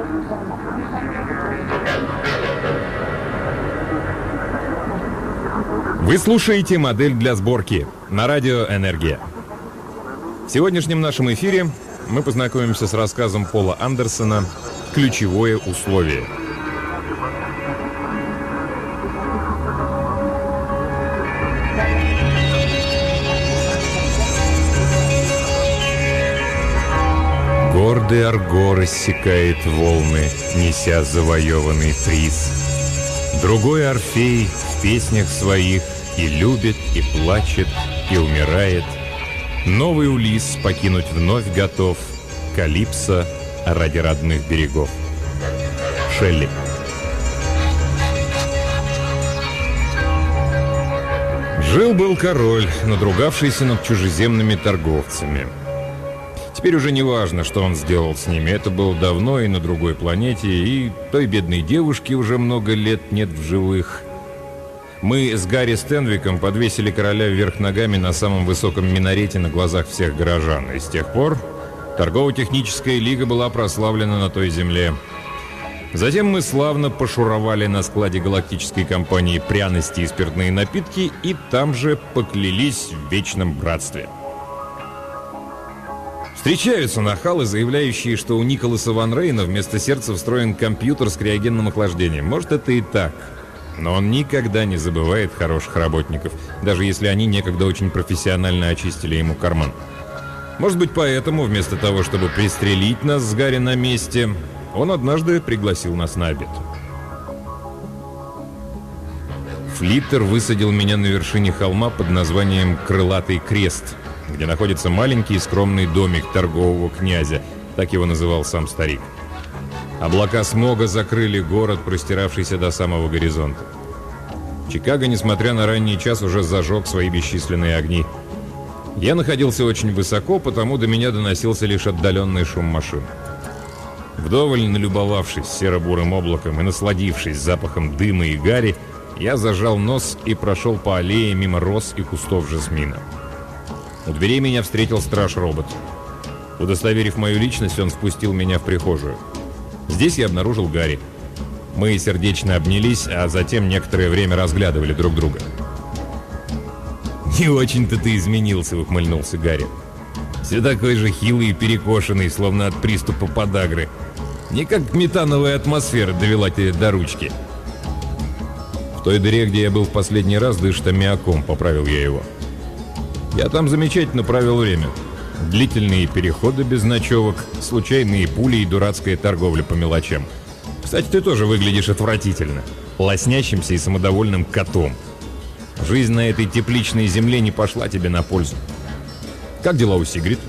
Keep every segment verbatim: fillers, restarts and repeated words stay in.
Вы слушаете «Модель для сборки» на радио «Энергия». В сегодняшнем нашем эфире мы познакомимся с рассказом Пола Андерсона «Ключевое условие». Гордый Арго рассекает волны, неся завоеванный приз. Другой Орфей в песнях своих и любит, и плачет, и умирает. Новый Улисс покинуть вновь готов, Калипсо ради родных берегов. Шелли. Жил-был король, надругавшийся над чужеземными торговцами. Теперь уже не важно, что он сделал с ними. Это было давно и на другой планете, и той бедной девушки уже много лет нет в живых. Мы с Гарри Стенвиком подвесили короля вверх ногами на самом высоком минарете на глазах всех горожан. И с тех пор торгово-техническая лига была прославлена на той земле. Затем мы славно пошуровали на складе галактической компании пряности и спиртные напитки, и там же поклялись в вечном братстве. Встречаются нахалы, заявляющие, что у Николаса Ван Рейна вместо сердца встроен компьютер с криогенным охлаждением. Может, это и так. Но он никогда не забывает хороших работников, даже если они некогда очень профессионально очистили ему карман. Может быть, поэтому, вместо того, чтобы пристрелить нас с Гарри на месте, он однажды пригласил нас на обед. Флиттер высадил меня на вершине холма под названием «Крылатый крест», где находится маленький скромный домик торгового князя, так его называл сам старик. Облака смога закрыли город, простиравшийся до самого горизонта. Чикаго, несмотря на ранний час, уже зажег свои бесчисленные огни. Я находился очень высоко, потому до меня доносился лишь отдаленный шум машин. Вдоволь налюбовавшись серо-бурым облаком и насладившись запахом дыма и гари, я зажал нос и прошел по аллее мимо роз и кустов жасмина. У дверей меня встретил страж-робот. Удостоверив мою личность, он впустил меня в прихожую. Здесь я обнаружил Гарри. Мы сердечно обнялись, а затем некоторое время разглядывали друг друга. «Не очень-то ты изменился», — ухмыльнулся Гарри. «Все такой же хилый и перекошенный, словно от приступа подагры. Не как метановая атмосфера довела тебя до ручки». «В той дыре, где я был в последний раз, дышит аммиаком», — поправил я его. «Я там замечательно провел время. Длительные переходы без ночевок, случайные пули и дурацкая торговля по мелочам. Кстати, ты тоже выглядишь отвратительно, лоснящимся и самодовольным котом. Жизнь на этой тепличной земле не пошла тебе на пользу. Как дела у Сигрид?»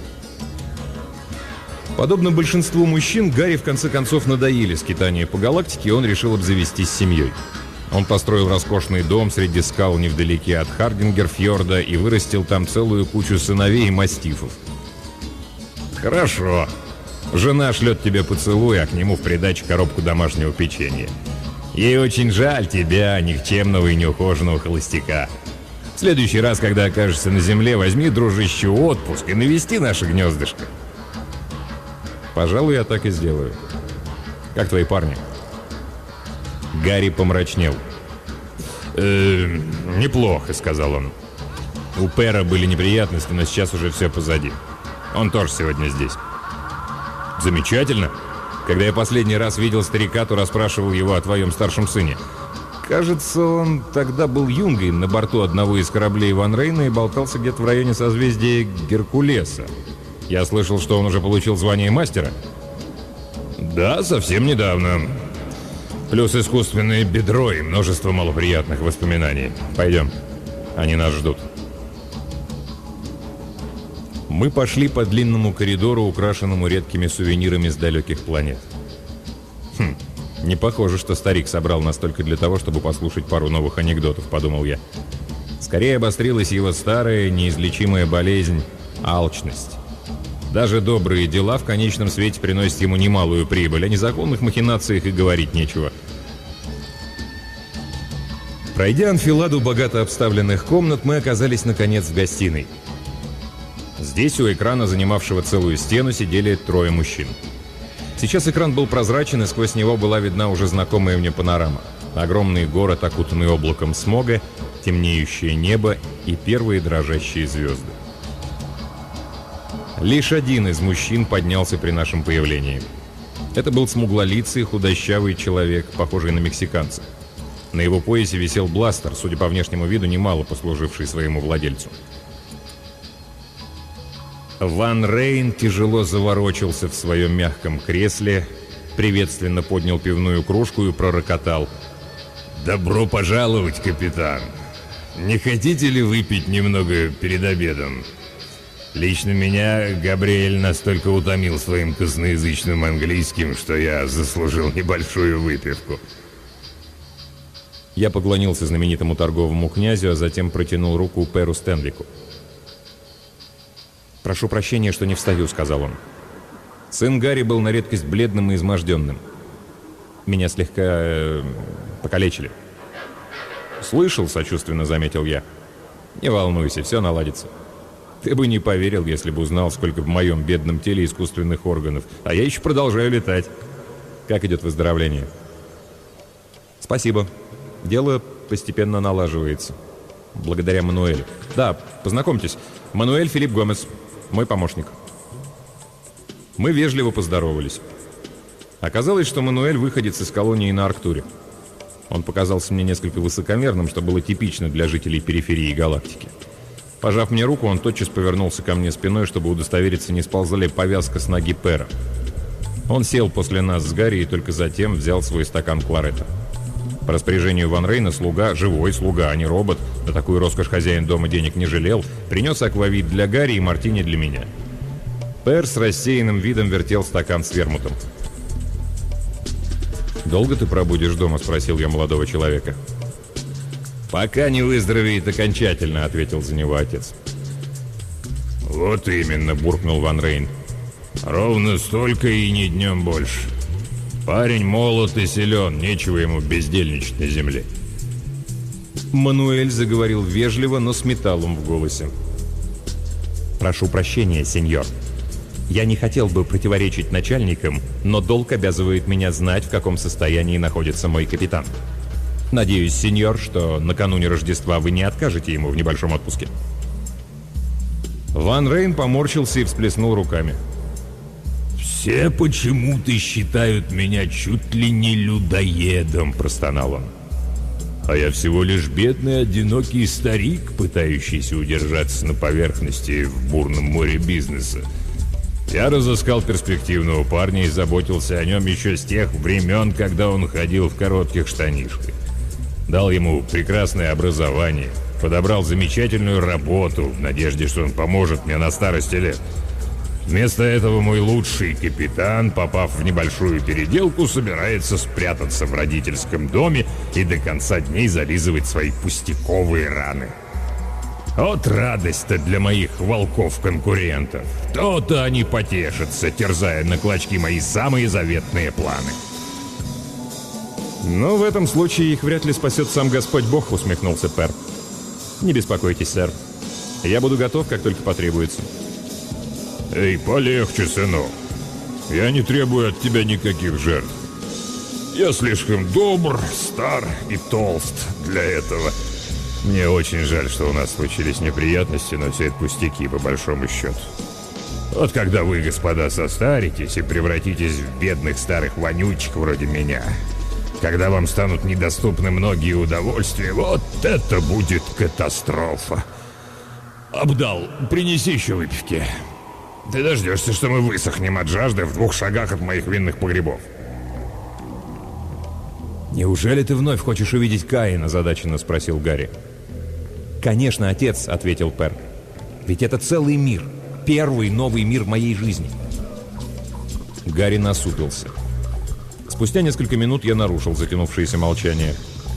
Подобно большинству мужчин, Гарри в конце концов надоели скитания по галактике, и он решил обзавестись семьей. Он построил роскошный дом среди скал невдалеке от Хардингер-фьорда и вырастил там целую кучу сыновей и мастифов. «Хорошо. Жена шлет тебе поцелуй, а к нему в придачу коробку домашнего печенья. Ей очень жаль тебя, никчемного и неухоженного холостяка. В следующий раз, когда окажешься на земле, возьми, дружище, отпуск и навести наше гнездышко». «Пожалуй, я так и сделаю. Как твои парни?» Гарри помрачнел. «Э, «Неплохо», — сказал он. «У Пэра были неприятности, но сейчас уже все позади. Он тоже сегодня здесь». «Замечательно. Когда я последний раз видел старика, то расспрашивал его о твоем старшем сыне. Кажется, он тогда был юнгой на борту одного из кораблей Ван Рейна и болтался где-то в районе созвездия Геркулеса. Я слышал, что он уже получил звание мастера». «Да, совсем недавно. Плюс искусственное бедро и множество малоприятных воспоминаний. Пойдем, они нас ждут». Мы пошли по длинному коридору, украшенному редкими сувенирами с далеких планет. Хм, не похоже, что старик собрал нас только для того, чтобы послушать пару новых анекдотов, подумал я. Скорее обострилась его старая, неизлечимая болезнь – алчность. Даже добрые дела в конечном свете приносят ему немалую прибыль, о незаконных махинациях и говорить нечего. Пройдя анфиладу богато обставленных комнат, мы оказались, наконец, в гостиной. Здесь у экрана, занимавшего целую стену, сидели трое мужчин. Сейчас экран был прозрачен, и сквозь него была видна уже знакомая мне панорама. Огромный город, окутанный облаком смога, темнеющее небо и первые дрожащие звезды. Лишь один из мужчин поднялся при нашем появлении. Это был смуглолицый, худощавый человек, похожий на мексиканца. На его поясе висел бластер, судя по внешнему виду, немало послуживший своему владельцу. Ван Рейн тяжело заворочился в своем мягком кресле, приветственно поднял пивную кружку и пророкотал: «Добро пожаловать, капитан! Не хотите ли выпить немного перед обедом? Лично меня Габриэль настолько утомил своим косноязычным английским, что я заслужил небольшую выпивку». Я поклонился знаменитому торговому князю, а затем протянул руку Перу Стенвику. «Прошу прощения, что не встаю», — сказал он. Сын Гарри был на редкость бледным и изможденным. Меня слегка э, покалечили. «Слышал», — сочувственно заметил я. «Не волнуйся, все наладится. Ты бы не поверил, если бы узнал, сколько в моем бедном теле искусственных органов. А я еще продолжаю летать. Как идет выздоровление?» «Спасибо. Дело постепенно налаживается. Благодаря Мануэлю. Да, познакомьтесь. Мануэль Филипп Гомес, мой помощник». Мы вежливо поздоровались. Оказалось, что Мануэль выходец из колонии на Арктуре. Он показался мне несколько высокомерным, что было типично для жителей периферии галактики. Пожав мне руку, он тотчас повернулся ко мне спиной, чтобы удостовериться, не сползла ли повязка с ноги Пера. Он сел после нас с Гарри и только затем взял свой стакан кларета. По распоряжению Ван Рейна слуга, живой слуга, а не робот, на такую роскошь хозяин дома денег не жалел, принес аквавит для Гарри и мартини для меня. Пер с рассеянным видом вертел стакан с вермутом. «Долго ты пробудешь дома?» — спросил я молодого человека. «Пока не выздоровеет окончательно», — ответил за него отец. «Вот именно», — буркнул Ван Рейн. «Ровно столько и ни днем больше. Парень молод и силен, нечего ему бездельничать на земле». Мануэль заговорил вежливо, но с металлом в голосе. «Прошу прощения, сеньор. Я не хотел бы противоречить начальникам, но долг обязывает меня знать, в каком состоянии находится мой капитан. Надеюсь, сеньор, что накануне Рождества вы не откажете ему в небольшом отпуске». Ван Рейн поморщился и всплеснул руками. «Все почему-то считают меня чуть ли не людоедом», — простонал он. «А я всего лишь бедный, одинокий старик, пытающийся удержаться на поверхности в бурном море бизнеса. Я разыскал перспективного парня и заботился о нем еще с тех времен, когда он ходил в коротких штанишках. Дал ему прекрасное образование, подобрал замечательную работу в надежде, что он поможет мне на старости лет. Вместо этого мой лучший капитан, попав в небольшую переделку, собирается спрятаться в родительском доме и до конца дней зализывать свои пустяковые раны. Вот радость-то для моих волков-конкурентов. То-то они потешатся, терзая на клочки мои самые заветные планы». «Но в этом случае их вряд ли спасет сам Господь Бог», — усмехнулся Пер. «Не беспокойтесь, сэр. Я буду готов, как только потребуется». «Эй, полегче, сынок. Я не требую от тебя никаких жертв. Я слишком добр, стар и толст для этого. Мне очень жаль, что у нас случились неприятности, но все это пустяки, по большому счету. Вот когда вы, господа, состаритесь и превратитесь в бедных старых вонючек вроде меня, когда вам станут недоступны многие удовольствия, вот это будет катастрофа. Абдал, принеси еще выпивки. Ты дождешься, что мы высохнем от жажды в двух шагах от моих винных погребов». «Неужели ты вновь хочешь увидеть Каина?» — озадаченно спросил Гарри. «Конечно, отец», — ответил Пер. «Ведь это целый мир. Первый новый мир моей жизни». Гарри насупился. Спустя несколько минут я нарушил затянувшееся молчание.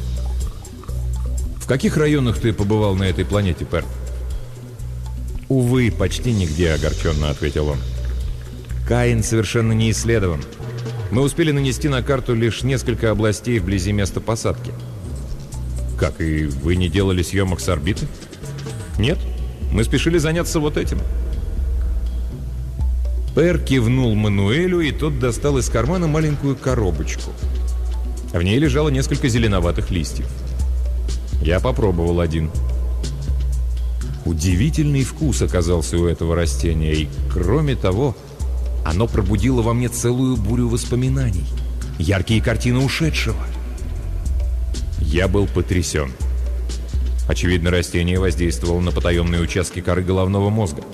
«В каких районах ты побывал на этой планете, Пер?» «Увы, почти нигде», — огорченно ответил он. «Каин совершенно не исследован. Мы успели нанести на карту лишь несколько областей вблизи места посадки». «Как, и вы не делали съемок с орбиты?» «Нет, мы спешили заняться вот этим». Пер кивнул Мануэлю, и тот достал из кармана маленькую коробочку. В ней лежало несколько зеленоватых листьев. Я попробовал один. Удивительный вкус оказался у этого растения, и, кроме того, оно пробудило во мне целую бурю воспоминаний. Яркие картины ушедшего. Я был потрясен. Очевидно, растение воздействовало на потаенные участки коры головного мозга.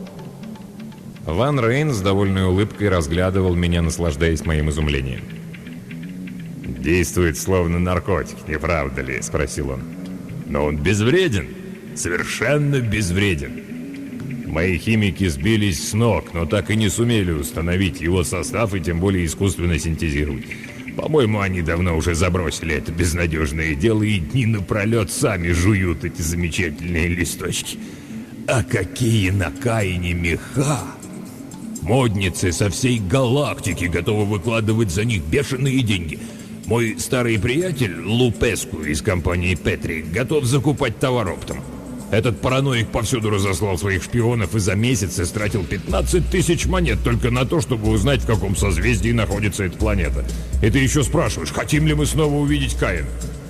Ван Рейн с довольной улыбкой разглядывал меня, наслаждаясь моим изумлением. «Действует словно наркотик, не правда ли?» — спросил он. «Но он безвреден, совершенно безвреден. Мои химики сбились с ног, но так и не сумели установить его состав и тем более искусственно синтезировать. По-моему, они давно уже забросили это безнадежное дело и дни напролет сами жуют эти замечательные листочки. А какие на Каине меха! Модницы со всей галактики готовы выкладывать за них бешеные деньги. Мой старый приятель Лупеску из компании Петри готов закупать товар оптом. Этот параноик повсюду разослал своих шпионов и за месяц истратил пятнадцать тысяч монет только на то, чтобы узнать, в каком созвездии находится эта планета. И ты еще спрашиваешь, хотим ли мы снова увидеть Каин?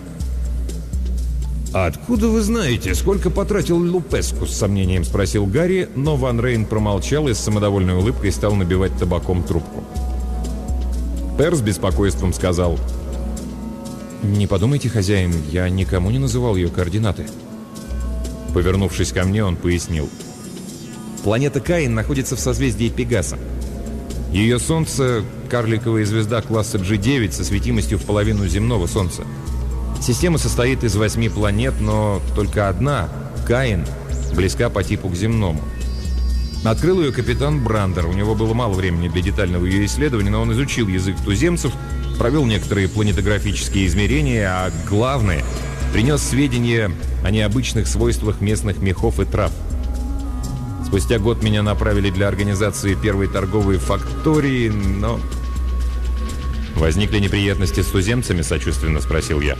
«А откуда вы знаете, сколько потратил Лупеску?» — с сомнением спросил Гарри, но Ван Рейн промолчал и с самодовольной улыбкой стал набивать табаком трубку. Пер с беспокойством сказал: «Не подумайте, хозяин, я никому не называл ее координаты». Повернувшись ко мне, он пояснил: «Планета Каин находится в созвездии Пегаса. Ее Солнце — карликовая звезда класса джи девять со светимостью в половину земного Солнца. Система состоит из восьми планет, но только одна, Каин, близка по типу к земному. Открыл ее капитан Брандер. У него было мало времени для детального ее исследования, но он изучил язык туземцев, провел некоторые планетографические измерения, а главное — принес сведения о необычных свойствах местных мехов и трав. Спустя год меня направили для организации первой торговой фактории, но...» «Возникли неприятности с туземцами?» — сочувственно спросил я.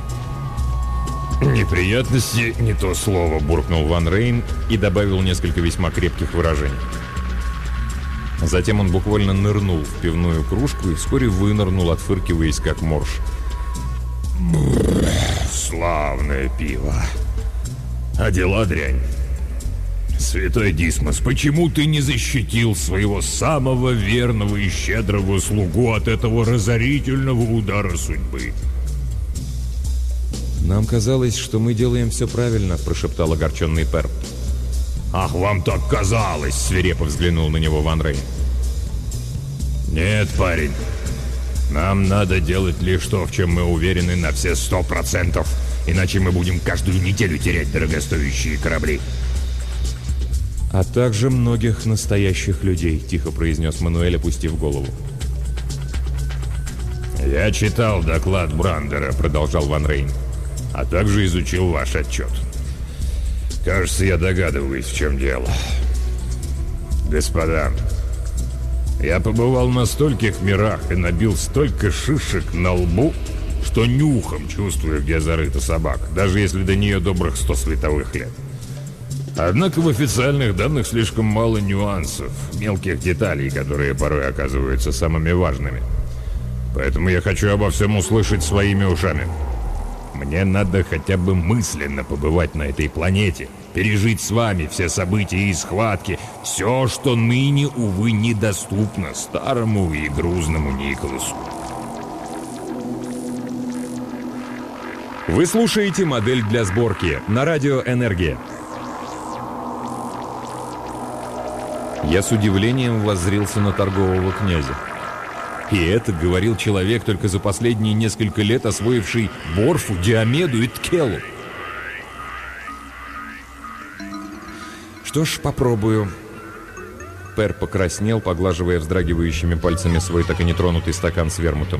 «Неприятности — не то слово», — буркнул Ван Рейн и добавил несколько весьма крепких выражений. Затем он буквально нырнул в пивную кружку и вскоре вынырнул, отфыркиваясь как морж. «Славное пиво. А дела дрянь. Святой Дисмос, почему ты не защитил своего самого верного и щедрого слугу от этого разорительного удара судьбы?» «Нам казалось, что мы делаем все правильно», — прошептал огорченный Пер. «Ах, вам так казалось!» — свирепо взглянул на него Ван Рейн. «Нет, парень. Нам надо делать лишь то, в чем мы уверены на все сто процентов, иначе мы будем каждую неделю терять дорогостоящие корабли». «А также многих настоящих людей», — тихо произнес Мануэль, опустив голову. «Я читал доклад Брандера», — продолжал Ван Рейн, «а также изучил ваш отчет. Кажется, я догадываюсь, в чем дело. Господа, я побывал на стольких мирах и набил столько шишек на лбу, что нюхом чувствую, где зарыта собака, даже если до нее добрых сто световых лет. Однако в официальных данных слишком мало нюансов, мелких деталей, которые порой оказываются самыми важными. Поэтому я хочу обо всем услышать своими ушами. Мне надо хотя бы мысленно побывать на этой планете, пережить с вами все события и схватки, все, что ныне, увы, недоступно старому и грузному Николасу». Вы слушаете «Модель для сборки» на радио «Энергия». Я с удивлением воззрился на торгового князя. И это говорил человек, только за последние несколько лет освоивший Борфу, Диомеду и Ткелу. Что ж, попробую. Пер покраснел, поглаживая вздрагивающими пальцами свой так и нетронутый стакан с вермутом.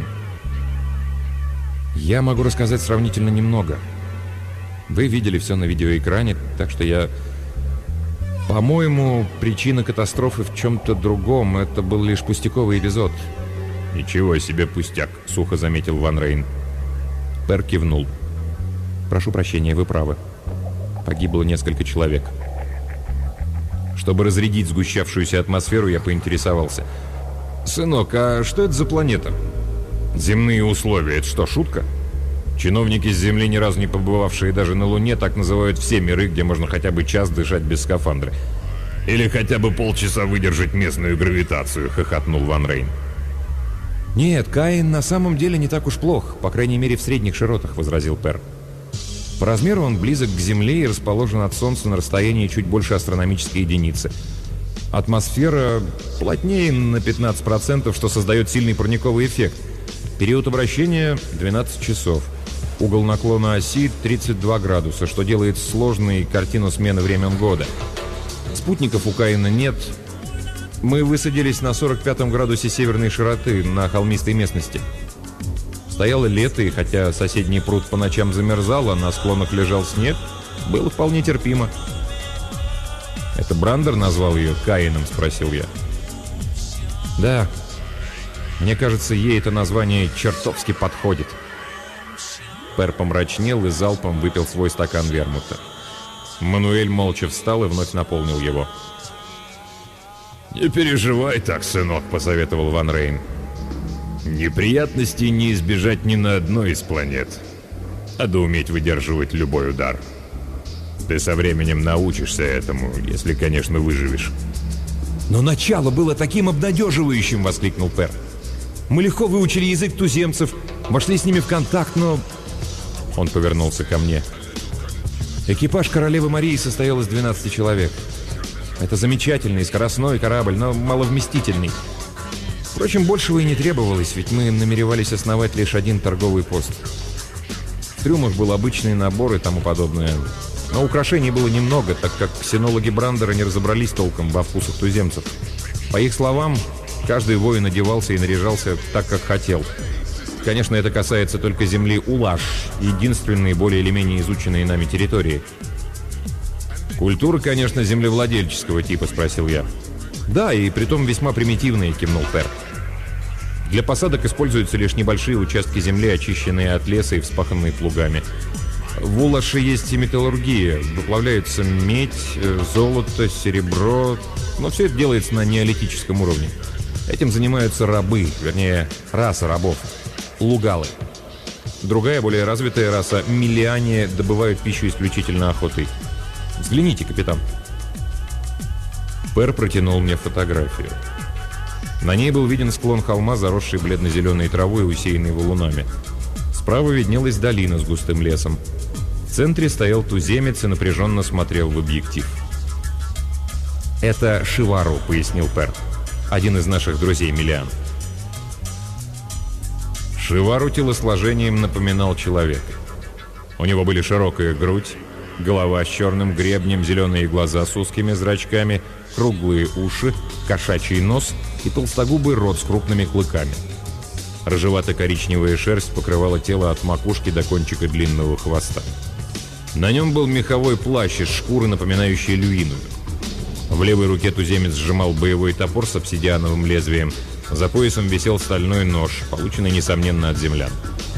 Я могу рассказать сравнительно немного. Вы видели все на видеоэкране, так что я... По-моему, причина катастрофы в чем-то другом. Это был лишь пустяковый эпизод. «Ничего себе пустяк», — сухо заметил Ван Рейн. Пер кивнул. «Прошу прощения, вы правы. Погибло несколько человек». Чтобы разрядить сгущавшуюся атмосферу, я поинтересовался. «Сынок, а что это за планета? Земные условия — это что, шутка? Чиновники с Земли, ни разу не побывавшие даже на Луне, так называют все миры, где можно хотя бы час дышать без скафандра». Или хотя бы полчаса выдержать местную гравитацию, хохотнул Ван Рейн. «Нет, Каин на самом деле не так уж плох, по крайней мере в средних широтах», — возразил Пер. «По размеру он близок к Земле и расположен от Солнца на расстоянии чуть больше астрономической единицы. Атмосфера плотнее на пятнадцать процентов, что создает сильный парниковый эффект. Период обращения — двенадцать часов. Угол наклона оси — тридцать два градуса, что делает сложной картину смены времен года. Спутников у Каина нет. Мы высадились на сорок пятом градусе северной широты на холмистой местности. Стояло лето, и хотя соседний пруд по ночам замерзал, а на склонах лежал снег, было вполне терпимо». «Это Брандер назвал ее Каином?» — спросил я. «Да. Мне кажется, ей это название чертовски подходит». Пер помрачнел и залпом выпил свой стакан вермута. Мануэль молча встал и вновь наполнил его. «Не переживай так, сынок», — посоветовал Ван Рейн. «Неприятностей не избежать ни на одной из планет. Надо уметь выдерживать любой удар. Ты со временем научишься этому, если, конечно, выживешь». «Но начало было таким обнадеживающим!» — воскликнул Пер. «Мы легко выучили язык туземцев, вошли с ними в контакт, но...» Он повернулся ко мне. «Экипаж королевы Марии состоял из двенадцати человек. Это замечательный скоростной корабль, но маловместительный. Впрочем, большего и не требовалось, ведь мы намеревались основать лишь один торговый пост. В трюмах был обычный набор и тому подобное. Но украшений было немного, так как ксенологи Брандера не разобрались толком во вкусах туземцев. По их словам, каждый воин одевался и наряжался так, как хотел. Конечно, это касается только земли Улаш, единственной более или менее изученной нами территории». «Культура, конечно, землевладельческого типа», — спросил я. «Да, и притом весьма примитивные», — кивнул Пер. «Для посадок используются лишь небольшие участки земли, очищенные от леса и вспаханные плугами. В Улаше есть и металлургия, выплавляются медь, золото, серебро, но все это делается на неолитическом уровне. Этим занимаются рабы, вернее, раса рабов, лугалы. Другая, более развитая раса, миллиане, добывают пищу исключительно охотой. Взгляните, капитан». Пер протянул мне фотографию. На ней был виден склон холма, заросший бледно-зеленой травой и усеянный валунами. Справа виднелась долина с густым лесом. В центре стоял туземец и напряженно смотрел в объектив. «Это Шивару», — пояснил Пер. «Один из наших друзей-миллиан». Шивару телосложением напоминал человека. У него были широкая грудь, голова с черным гребнем, зеленые глаза с узкими зрачками, круглые уши, кошачий нос и толстогубый рот с крупными клыками. Рыжевато-коричневая шерсть покрывала тело от макушки до кончика длинного хвоста. На нем был меховой плащ из шкуры, напоминающий люиновую. В левой руке туземец сжимал боевой топор с обсидиановым лезвием. За поясом висел стальной нож, полученный, несомненно, от землян.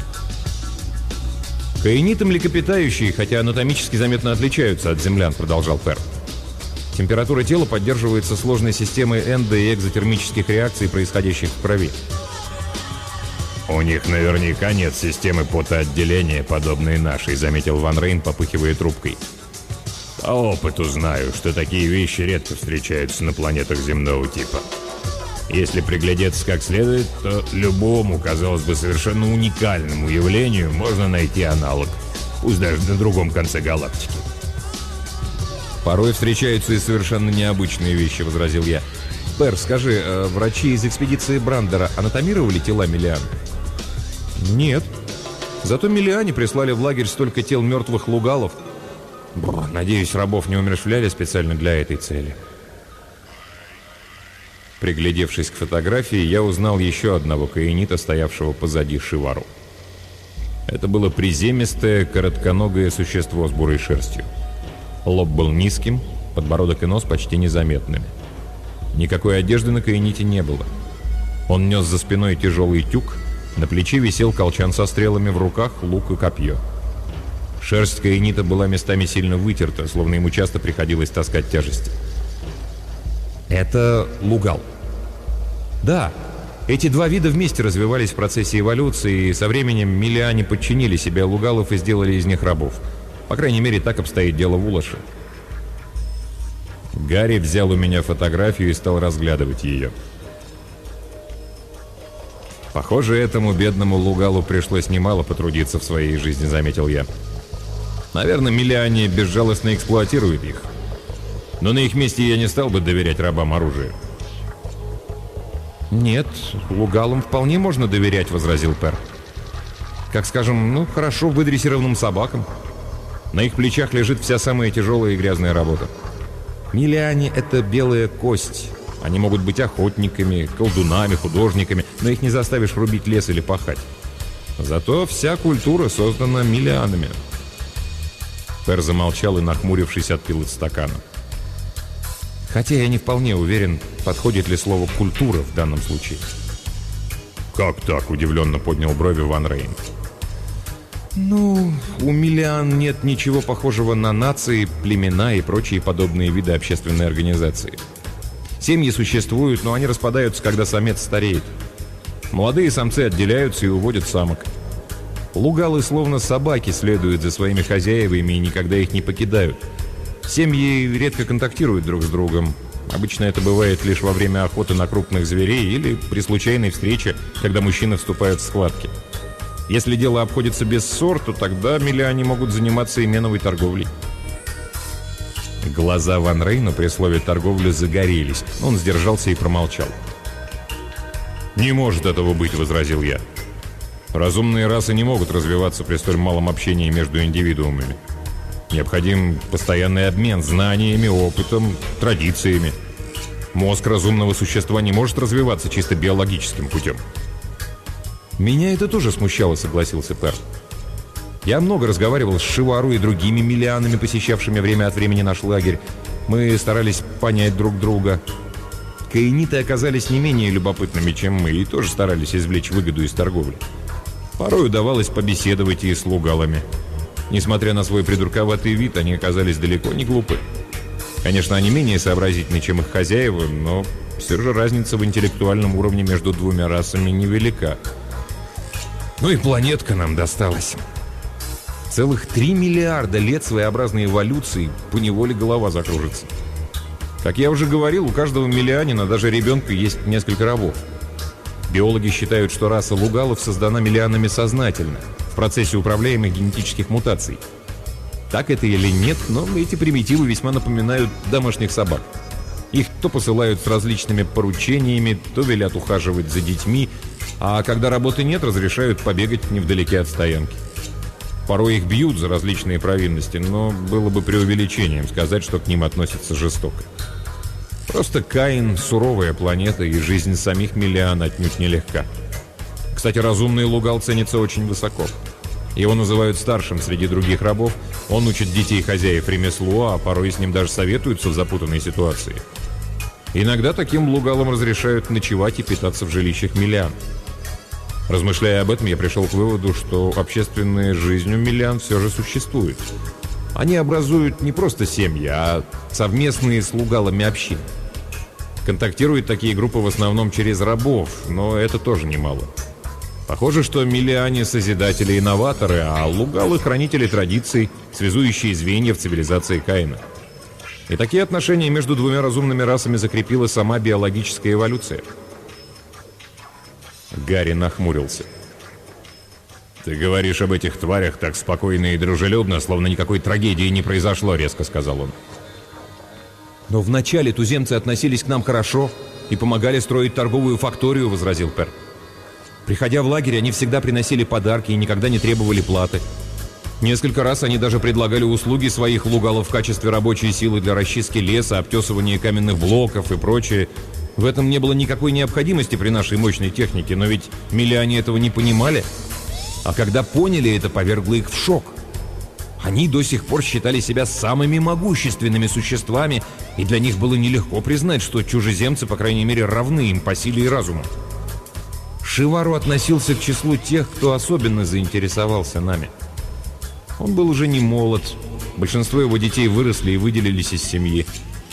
«Каиниты млекопитающие, хотя анатомически заметно отличаются от землян», — продолжал Пер. «Температура тела поддерживается сложной системой эндо- и экзотермических реакций, происходящих в крови». «У них наверняка нет системы потоотделения, подобной нашей», — заметил Ван Рейн, попыхивая трубкой. «По опыту знаю, что такие вещи редко встречаются на планетах земного типа. Если приглядеться как следует, то любому, казалось бы, совершенно уникальному явлению можно найти аналог, пусть даже на другом конце галактики». «Порой встречаются и совершенно необычные вещи», — возразил я. «Пер, скажи, э, врачи из экспедиции Брандера анатомировали тела миллиан?» «Нет. Зато миллиане прислали в лагерь столько тел мертвых лугалов. Бр, надеюсь, рабов не умерщвляли специально для этой цели». Приглядевшись к фотографии, я узнал еще одного каинита, стоявшего позади Шивару. Это было приземистое, коротконогое существо с бурой шерстью. Лоб был низким, подбородок и нос почти незаметными. Никакой одежды на каините не было. Он нес за спиной тяжелый тюк, на плече висел колчан со стрелами, в руках лук и копье. Шерсть каинита была местами сильно вытерта, словно ему часто приходилось таскать тяжести. Это лугал. Да, эти два вида вместе развивались в процессе эволюции, и со временем миллиане подчинили себе лугалов и сделали из них рабов. По крайней мере, так обстоит дело в Улаше. Гарри взял у меня фотографию и стал разглядывать ее. «Похоже, этому бедному лугалу пришлось немало потрудиться в своей жизни», — заметил я. «Наверное, миллиане безжалостно эксплуатируют их. Но на их месте я не стал бы доверять рабам оружие». «Нет, лугалам вполне можно доверять», — возразил Пер. «Как, скажем, ну, хорошо выдрессированным собакам. На их плечах лежит вся самая тяжелая и грязная работа. Миллиане — это белая кость. Они могут быть охотниками, колдунами, художниками, но их не заставишь рубить лес или пахать. Зато вся культура создана миллианами». Пер замолчал и, нахмурившись, отпил из стакана. Хотя я не вполне уверен, подходит ли слово «культура» в данном случае. «Как так?» — удивленно поднял брови Ван Рейн. Ну, у миллиан нет ничего похожего на нации, племена и прочие подобные виды общественной организации. Семьи существуют, но они распадаются, когда самец стареет. Молодые самцы отделяются и уводят самок. Лугалы словно собаки следуют за своими хозяевами и никогда их не покидают. Семьи редко контактируют друг с другом. Обычно это бывает лишь во время охоты на крупных зверей или при случайной встрече, когда мужчины вступают в схватки. Если дело обходится без ссор, то тогда миллиане могут заниматься именовой торговлей. Глаза Ван Рейна при слове «торговля» загорелись, но он сдержался и промолчал. «Не может этого быть», — возразил я. «Разумные расы не могут развиваться при столь малом общении между индивидуумами. Необходим постоянный обмен знаниями, опытом, традициями. Мозг разумного существа не может развиваться чисто биологическим путем». «Меня это тоже смущало», — согласился Пер. «Я много разговаривал с Шивару и другими миллианами, посещавшими время от времени наш лагерь. Мы старались понять друг друга. Каиниты оказались не менее любопытными, чем мы, и тоже старались извлечь выгоду из торговли. Порой удавалось побеседовать и с лугалами. Несмотря на свой придурковатый вид, они оказались далеко не глупы. Конечно, они менее сообразительны, чем их хозяева, но все же разница в интеллектуальном уровне между двумя расами невелика. Ну и планетка нам досталась. Целых три миллиарда лет своеобразной эволюции, поневоле голова закружится. Как я уже говорил, у каждого миллианина, даже ребенка, есть несколько рабов. Биологи считают, что раса лугалов создана миллианами сознательно, в процессе управляемых генетических мутаций. Так это или нет, но эти примитивы весьма напоминают домашних собак. Их то посылают с различными поручениями, то велят ухаживать за детьми, а когда работы нет, разрешают побегать невдалеке от стоянки. Порой их бьют за различные провинности, но было бы преувеличением сказать, что к ним относятся жестоко. Просто Каин — суровая планета, и жизнь самих миллиан отнюдь нелегка. Кстати, разумный лугал ценится очень высоко. Его называют старшим среди других рабов, он учит детей хозяев ремеслу, а порой с ним даже советуются в запутанной ситуации. Иногда таким лугалам разрешают ночевать и питаться в жилищах миллиан. Размышляя об этом, я пришел к выводу, что общественная жизнь у миллиан все же существует. Они образуют не просто семьи, а совместные с лугалами общины. Контактируют такие группы в основном через рабов, но это тоже немало. Похоже, что миллиане — созидатели и новаторы, а лугалы — хранители традиций, связующие звенья в цивилизации Каина. И такие отношения между двумя разумными расами закрепила сама биологическая эволюция. Гарри нахмурился. «Ты говоришь об этих тварях так спокойно и дружелюбно, словно никакой трагедии не произошло», — резко сказал он. «Но вначале туземцы относились к нам хорошо и помогали строить торговую факторию», — возразил Пер. «Приходя в лагерь, они всегда приносили подарки и никогда не требовали платы. Несколько раз они даже предлагали услуги своих лугалов в качестве рабочей силы для расчистки леса, обтесывания каменных блоков и прочее. В этом не было никакой необходимости при нашей мощной технике, но ведь миллиане этого не понимали. А когда поняли, это повергло их в шок. Они до сих пор считали себя самыми могущественными существами, и для них было нелегко признать, что чужеземцы, по крайней мере, равны им по силе и разуму. Шивару относился к числу тех, кто особенно заинтересовался нами. Он был уже не молод, большинство его детей выросли и выделились из семьи.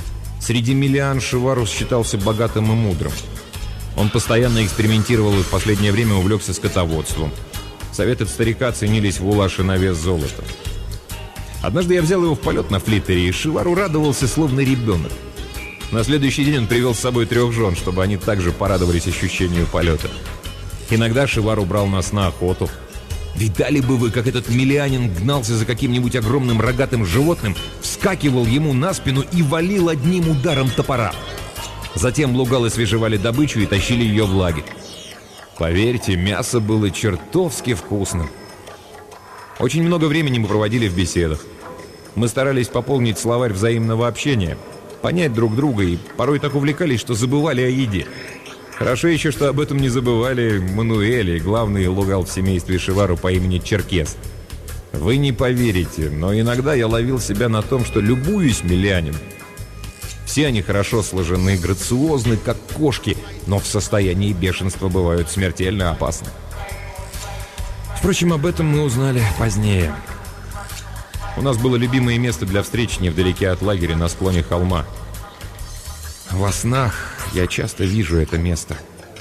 Среди миллиан Шивару считался богатым и мудрым. Он постоянно экспериментировал и в последнее время увлекся скотоводством. Советы старика ценились в Улаше на вес золота. Однажды я взял его в полет на флиттере, и Шивару радовался, словно ребенок. На следующий день он привел с собой трех жен, чтобы они также порадовались ощущению полета. Иногда Шивару брал нас на охоту. Видали бы вы, как этот миллианин гнался за каким-нибудь огромным рогатым животным, вскакивал ему на спину и валил одним ударом топора. Затем лугалы свежевали добычу и тащили ее в лагерь. Поверьте, мясо было чертовски вкусным. Очень много времени мы проводили в беседах. Мы старались пополнить словарь взаимного общения, понять друг друга и порой так увлекались, что забывали о еде. Хорошо еще, что об этом не забывали Мануэль и главный лугал в семействе Шивару по имени Черкес. Вы не поверите, но иногда я ловил себя на том, что любуюсь миллианином. Все они хорошо сложены, грациозны, как кошки, но в состоянии бешенства бывают смертельно опасны. Впрочем, об этом мы узнали позднее. У нас было любимое место для встреч невдалеке от лагеря на склоне холма. Во снах я часто вижу это место.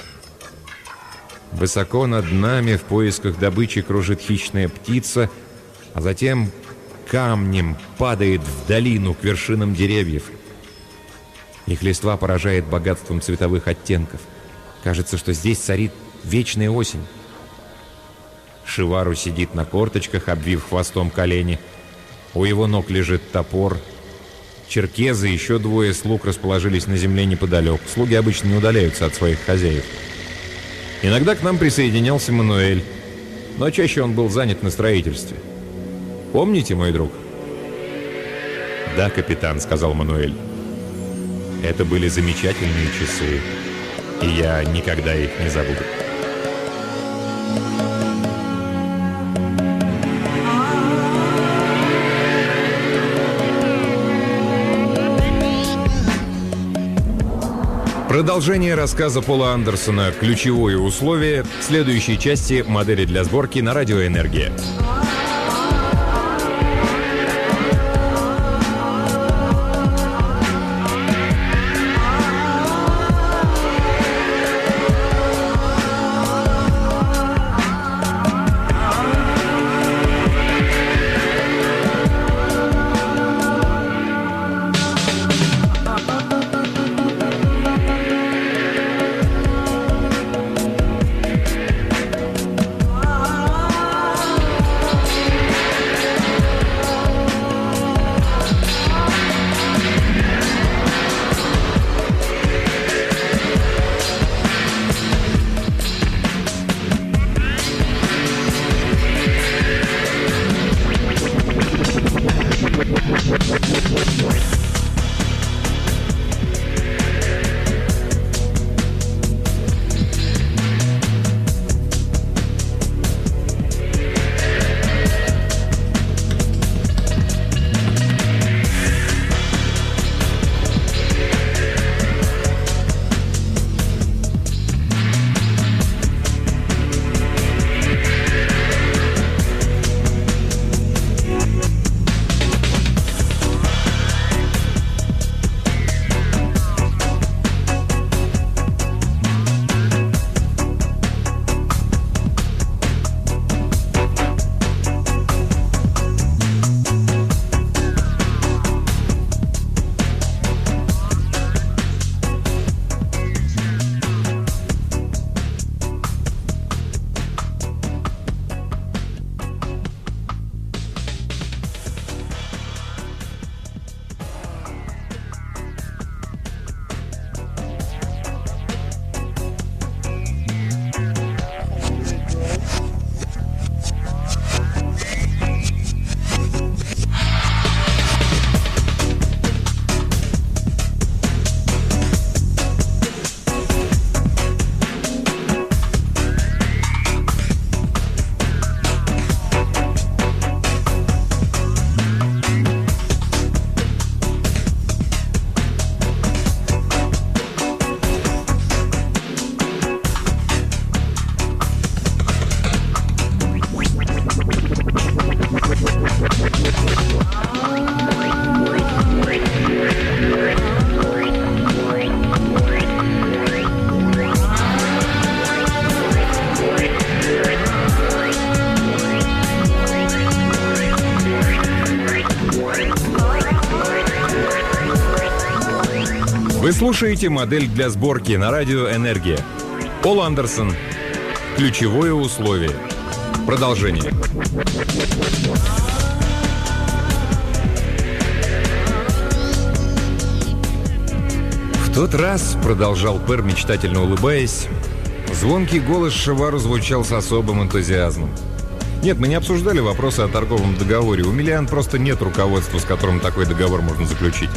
Высоко над нами в поисках добычи кружит хищная птица, а затем камнем падает в долину к вершинам деревьев. Их листва поражает богатством цветовых оттенков. Кажется, что здесь царит вечная осень. Шивару сидит на корточках, обвив хвостом колени. У его ног лежит топор. Черкезы и еще двое слуг расположились на земле неподалеку. Слуги обычно не удаляются от своих хозяев. Иногда к нам присоединялся Мануэль, но чаще он был занят на строительстве. Помните, мой друг? «Да, капитан», — сказал Мануэль. Это были замечательные часы, и я никогда их не забуду. Продолжение рассказа Пола Андерсона «Ключевое условие» в следующей части «Модели для сборки» на Радио Энергия. слушаете модель для сборки на радио «Энергия». Пол Андерсон. Ключевое условие. Продолжение. В тот раз, продолжал Пэр, мечтательно улыбаясь, звонкий голос Шивару звучал с особым энтузиазмом. Нет, мы не обсуждали вопросы о торговом договоре. У Миллиан просто нет руководства, с которым такой договор можно заключить.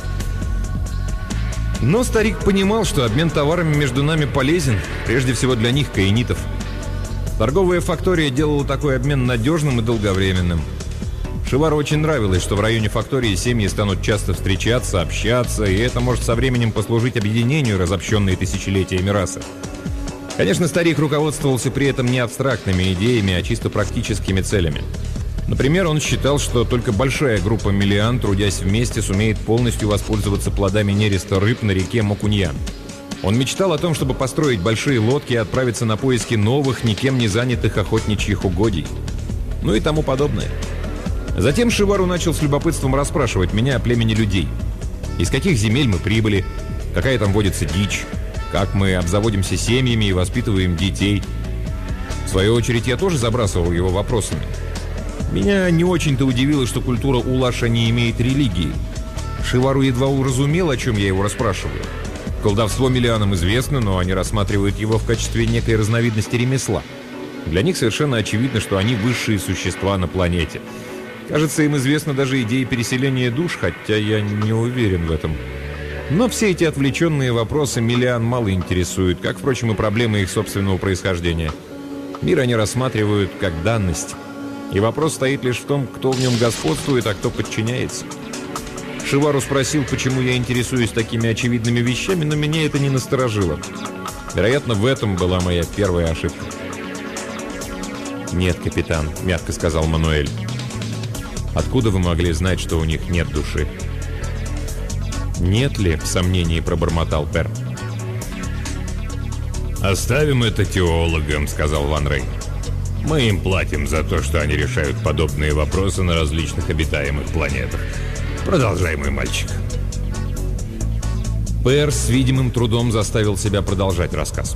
Но старик понимал, что обмен товарами между нами полезен, прежде всего для них, каинитов. Торговая фактория делала такой обмен надежным и долговременным. Шивару очень нравилось, что в районе фактории семьи станут часто встречаться, общаться, и это может со временем послужить объединению разобщенной тысячелетиями расы. Конечно, старик руководствовался при этом не абстрактными идеями, а чисто практическими целями. Например, он считал, что только большая группа Миллиан, трудясь вместе, сумеет полностью воспользоваться плодами нереста рыб на реке Мокуньян. Он мечтал о том, чтобы построить большие лодки и отправиться на поиски новых, никем не занятых охотничьих угодий. Ну и тому подобное. Затем Шивару начал с любопытством расспрашивать меня о племени людей. Из каких земель мы прибыли, какая там водится дичь, как мы обзаводимся семьями и воспитываем детей. В свою очередь, я тоже забрасывал его вопросами. Меня не очень-то удивило, что культура Улаша не имеет религии. Шивару едва уразумел, о чем я его расспрашиваю. Колдовство Миллианам известно, но они рассматривают его в качестве некой разновидности ремесла. Для них совершенно очевидно, что они высшие существа на планете. Кажется, им известна даже идея переселения душ, хотя я не уверен в этом. Но все эти отвлеченные вопросы Миллиан мало интересуют, как, впрочем, и проблемы их собственного происхождения. Мир они рассматривают как данность. И вопрос стоит лишь в том, кто в нем господствует, а кто подчиняется. Шивару спросил, почему я интересуюсь такими очевидными вещами, но меня это не насторожило. Вероятно, в этом была моя первая ошибка. «Нет, капитан», — мягко сказал Мануэль. «Откуда вы могли знать, что у них нет души?» «Нет ли?» — в сомнении пробормотал Пэр. «Оставим это теологам», — сказал Ван Рей. «Мы им платим за то, что они решают подобные вопросы на различных обитаемых планетах. Продолжай, мой мальчик». Пэр с видимым трудом заставил себя продолжать рассказ.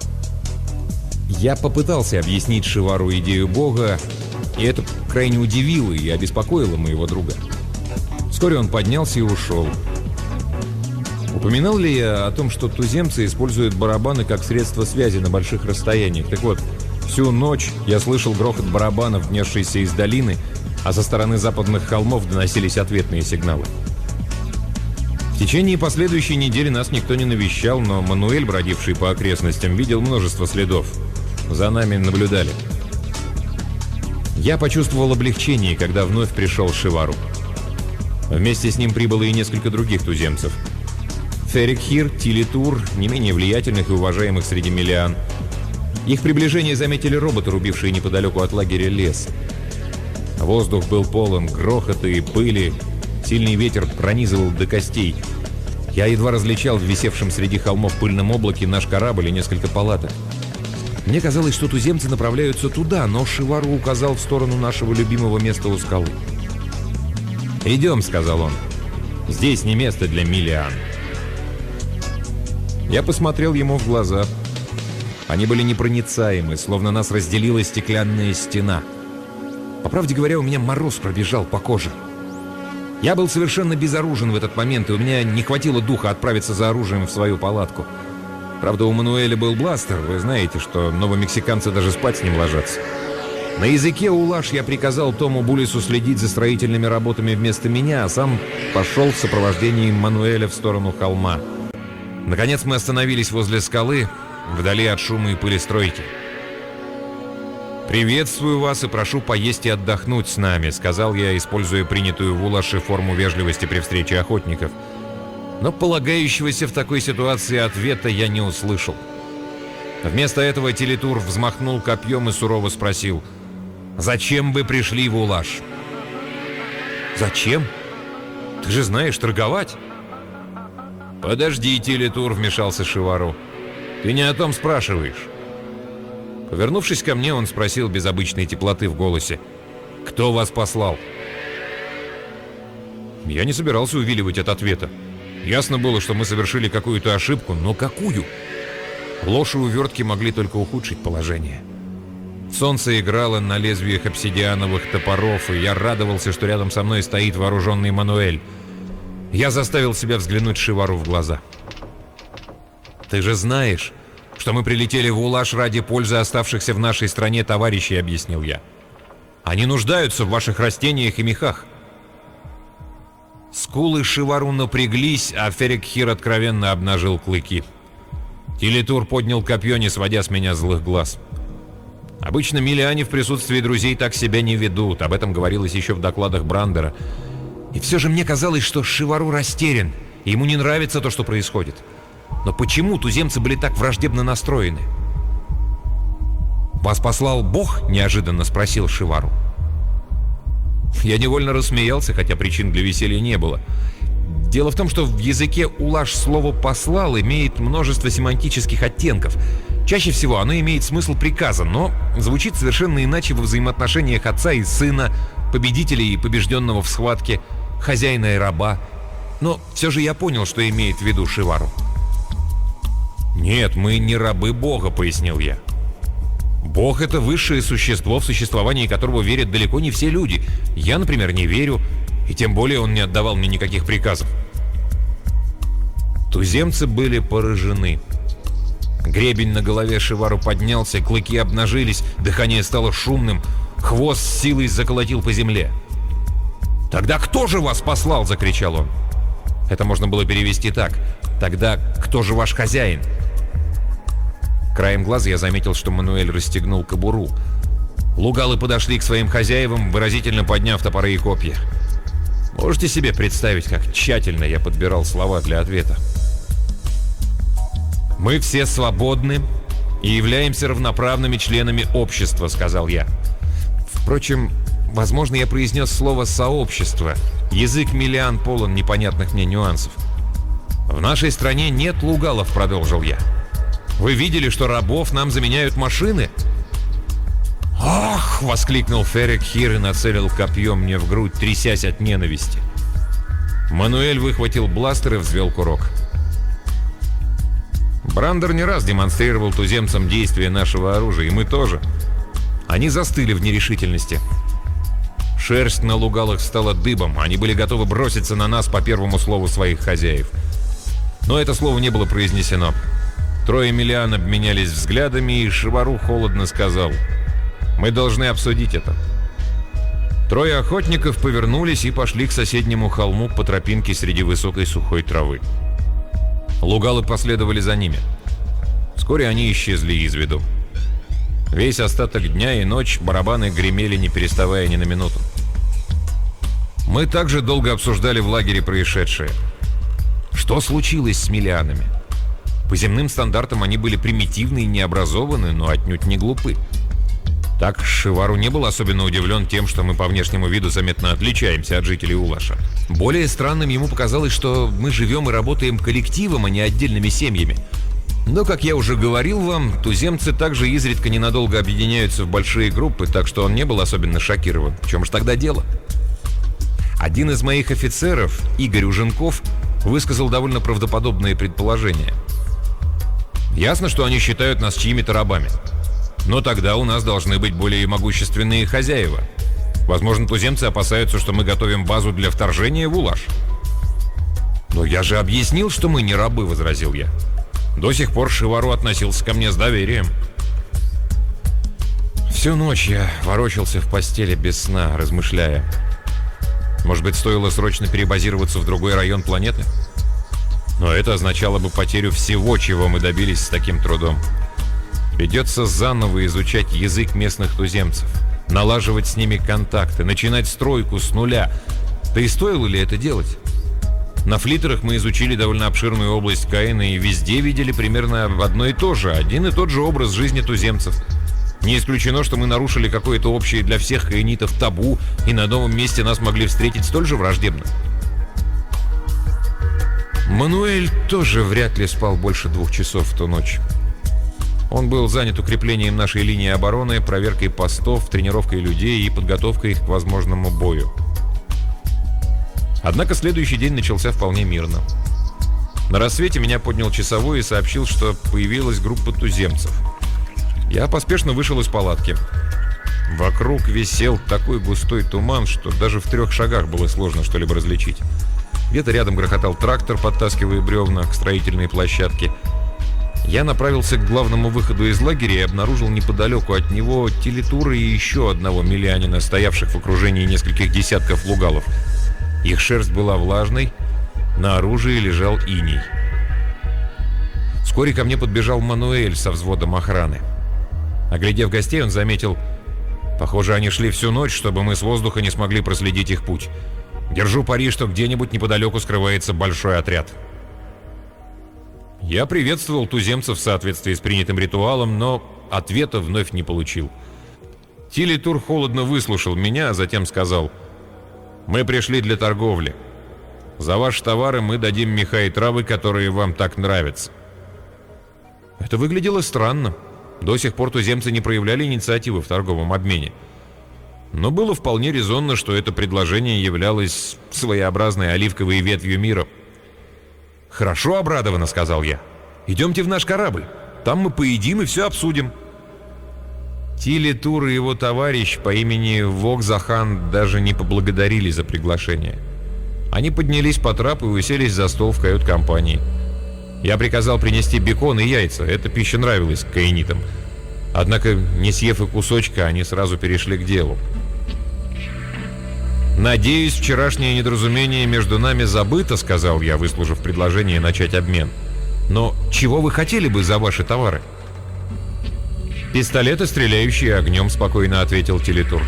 Я попытался объяснить Шивару идею Бога, и это крайне удивило и обеспокоило моего друга. Вскоре он поднялся и ушел. Упоминал ли я о том, что туземцы используют барабаны как средство связи на больших расстояниях? Так вот, всю ночь я слышал грохот барабанов, несшийся из долины, а со стороны западных холмов доносились ответные сигналы. В течение последующей недели нас никто не навещал, но Мануэль, бродивший по окрестностям, видел множество следов. За нами наблюдали. Я почувствовал облегчение, когда вновь пришел Шивару. Вместе с ним прибыло и несколько других туземцев. Ферикхир, Тилитур, не менее влиятельных и уважаемых среди Миллиан. Их приближение заметили роботы, рубившие неподалеку от лагеря лес. Воздух был полон грохота и пыли, сильный ветер пронизывал до костей. Я едва различал в висевшем среди холмов пыльном облаке наш корабль и несколько палаток. Мне казалось, что туземцы направляются туда, но Шивару указал в сторону нашего любимого места у скалы. «Идем», — сказал он. «Здесь не место для Миллиан». Я посмотрел ему в глаза. Они были непроницаемы, словно нас разделила стеклянная стена. По правде говоря, у меня мороз пробежал по коже. Я был совершенно безоружен в этот момент, и у меня не хватило духа отправиться за оружием в свою палатку. Правда, у Мануэля был бластер, вы знаете, что новомексиканцы даже спать с ним ложатся. На языке улаш я приказал Тому Булису следить за строительными работами вместо меня, а сам пошел в сопровождении Мануэля в сторону холма. Наконец мы остановились возле скалы, вдали от шума и пыли стройки. «Приветствую вас и прошу поесть и отдохнуть с нами», — сказал я, используя принятую в Улаше форму вежливости при встрече охотников. Но полагающегося в такой ситуации ответа я не услышал. Вместо этого Тилитур взмахнул копьем и сурово спросил: «Зачем вы пришли в Улаш?» «Зачем? Ты же знаешь торговать». «Подожди, Тилитур», — вмешался Шивару. «Ты не о том спрашиваешь». Повернувшись ко мне, он спросил без обычной теплоты в голосе: «Кто вас послал?» Я не собирался увиливать от ответа. Ясно было, что мы совершили какую-то ошибку, но какую? Ложь и увертки могли только ухудшить положение. Солнце играло на лезвиях обсидиановых топоров, и я радовался, что рядом со мной стоит вооруженный Мануэль. Я заставил себя взглянуть Шивару в глаза. «Ты же знаешь, что мы прилетели в Улаш ради пользы оставшихся в нашей стране товарищей», — объяснил я. «Они нуждаются в ваших растениях и мехах». Скулы Шивару напряглись, а Ферекхир откровенно обнажил клыки. Телетур поднял копье, не сводя с меня злых глаз. Обычно миллиане в присутствии друзей так себя не ведут, об этом говорилось еще в докладах Брандера. И все же мне казалось, что Шивару растерян, и ему не нравится то, что происходит. Но почему туземцы были так враждебно настроены? «Вас послал Бог?» — неожиданно спросил Шивару. Я невольно рассмеялся, хотя причин для веселья не было. Дело в том, что в языке улаш слово «послал» имеет множество семантических оттенков. Чаще всего оно имеет смысл приказа, но звучит совершенно иначе во взаимоотношениях отца и сына, победителя и побежденного в схватке, хозяина и раба. Но все же я понял, что имеет в виду Шивару. «Нет, мы не рабы Бога», — пояснил я. «Бог — это высшее существо, в существовании которого верят далеко не все люди. Я, например, не верю, и тем более он не отдавал мне никаких приказов». Туземцы были поражены. Гребень на голове Шивару поднялся, клыки обнажились, дыхание стало шумным, хвост с силой заколотил по земле. «Тогда кто же вас послал?» — закричал он. Это можно было перевести так: «Тогда кто же ваш хозяин?» Краем глаза я заметил, что Мануэль расстегнул кобуру. Лугалы подошли к своим хозяевам, выразительно подняв топоры и копья. Можете себе представить, как тщательно я подбирал слова для ответа. «Мы все свободны и являемся равноправными членами общества», — сказал я. Впрочем, возможно, я произнес слово «сообщество». Язык миллиан полон непонятных мне нюансов. «В нашей стране нет лугалов», — продолжил я. «Вы видели, что рабов нам заменяют машины?» «Ах!» — воскликнул Ферекхир и нацелил копье мне в грудь, трясясь от ненависти. Мануэль выхватил бластер и взвел курок. Брандер не раз демонстрировал туземцам действия нашего оружия, и мы тоже. Они застыли в нерешительности. Шерсть на лугалах стала дыбом, они были готовы броситься на нас по первому слову своих хозяев. Но это слово не было произнесено. Трое миллиан обменялись взглядами, и Шивару холодно сказал: «Мы должны обсудить это». Трое охотников повернулись и пошли к соседнему холму по тропинке среди высокой сухой травы. Лугалы последовали за ними. Вскоре они исчезли из виду. Весь остаток дня и ночь барабаны гремели, не переставая ни на минуту. Мы также долго обсуждали в лагере происшедшее. Что случилось с миллианами? По земным стандартам они были примитивны и необразованы, но отнюдь не глупы. Так Шивару не был особенно удивлен тем, что мы по внешнему виду заметно отличаемся от жителей Улаша. Более странным ему показалось, что мы живем и работаем коллективом, а не отдельными семьями. Но, как я уже говорил вам, туземцы также изредка ненадолго объединяются в большие группы, так что он не был особенно шокирован. В чем же тогда дело? Один из моих офицеров, Игорь Уженков, высказал довольно правдоподобные предположения. Ясно, что они считают нас чьими-то рабами. Но тогда у нас должны быть более могущественные хозяева. Возможно, туземцы опасаются, что мы готовим базу для вторжения в Улаш. «Но я же объяснил, что мы не рабы», — возразил я. До сих пор Шивару относился ко мне с доверием. Всю ночь я ворочался в постели без сна, размышляя. Может быть, стоило срочно перебазироваться в другой район планеты? Но это означало бы потерю всего, чего мы добились с таким трудом. Придется заново изучать язык местных туземцев, налаживать с ними контакты, начинать стройку с нуля. Да и стоило ли это делать? На флиттерах мы изучили довольно обширную область Каина и везде видели примерно одно и то же, один и тот же образ жизни туземцев. Не исключено, что мы нарушили какое-то общее для всех каинитов табу, и на новом месте нас могли встретить столь же враждебно. Мануэль тоже вряд ли спал больше двух часов в ту ночь. Он был занят укреплением нашей линии обороны, проверкой постов, тренировкой людей и подготовкой их к возможному бою. Однако следующий день начался вполне мирно. На рассвете меня поднял часовой и сообщил, что появилась группа туземцев. Я поспешно вышел из палатки. Вокруг висел такой густой туман, что даже в трех шагах было сложно что-либо различить. Где-то рядом грохотал трактор, подтаскивая бревна к строительной площадке. Я направился к главному выходу из лагеря и обнаружил неподалеку от него Телетура и еще одного милянина, стоявших в окружении нескольких десятков лугалов. Их шерсть была влажной, на оружии лежал иней. Вскоре ко мне подбежал Мануэль со взводом охраны. Оглядев гостей, он заметил: «Похоже, они шли всю ночь, чтобы мы с воздуха не смогли проследить их путь. Держу пари, что где-нибудь неподалеку скрывается большой отряд». Я приветствовал туземцев в соответствии с принятым ритуалом, но ответа вновь не получил. Телетур холодно выслушал меня, а затем сказал: «Мы пришли для торговли. За ваши товары мы дадим меха и травы, которые вам так нравятся». Это выглядело странно. До сих пор туземцы не проявляли инициативы в торговом обмене. Но было вполне резонно, что это предложение являлось своеобразной оливковой ветвью мира. «Хорошо, обрадованно», — сказал я. «Идемте в наш корабль. Там мы поедим и все обсудим». Телетур и его товарищ по имени Вок-Захан даже не поблагодарили за приглашение. Они поднялись по трапу и уселись за стол в кают-компании. Я приказал принести бекон и яйца, эта пища нравилась каинитам. Однако, не съев и кусочка, они сразу перешли к делу. «Надеюсь, вчерашнее недоразумение между нами забыто», — сказал я, выслушав предложение начать обмен. «Но чего вы хотели бы за ваши товары?» «Пистолеты, стреляющие огнем», — спокойно ответил Телетур.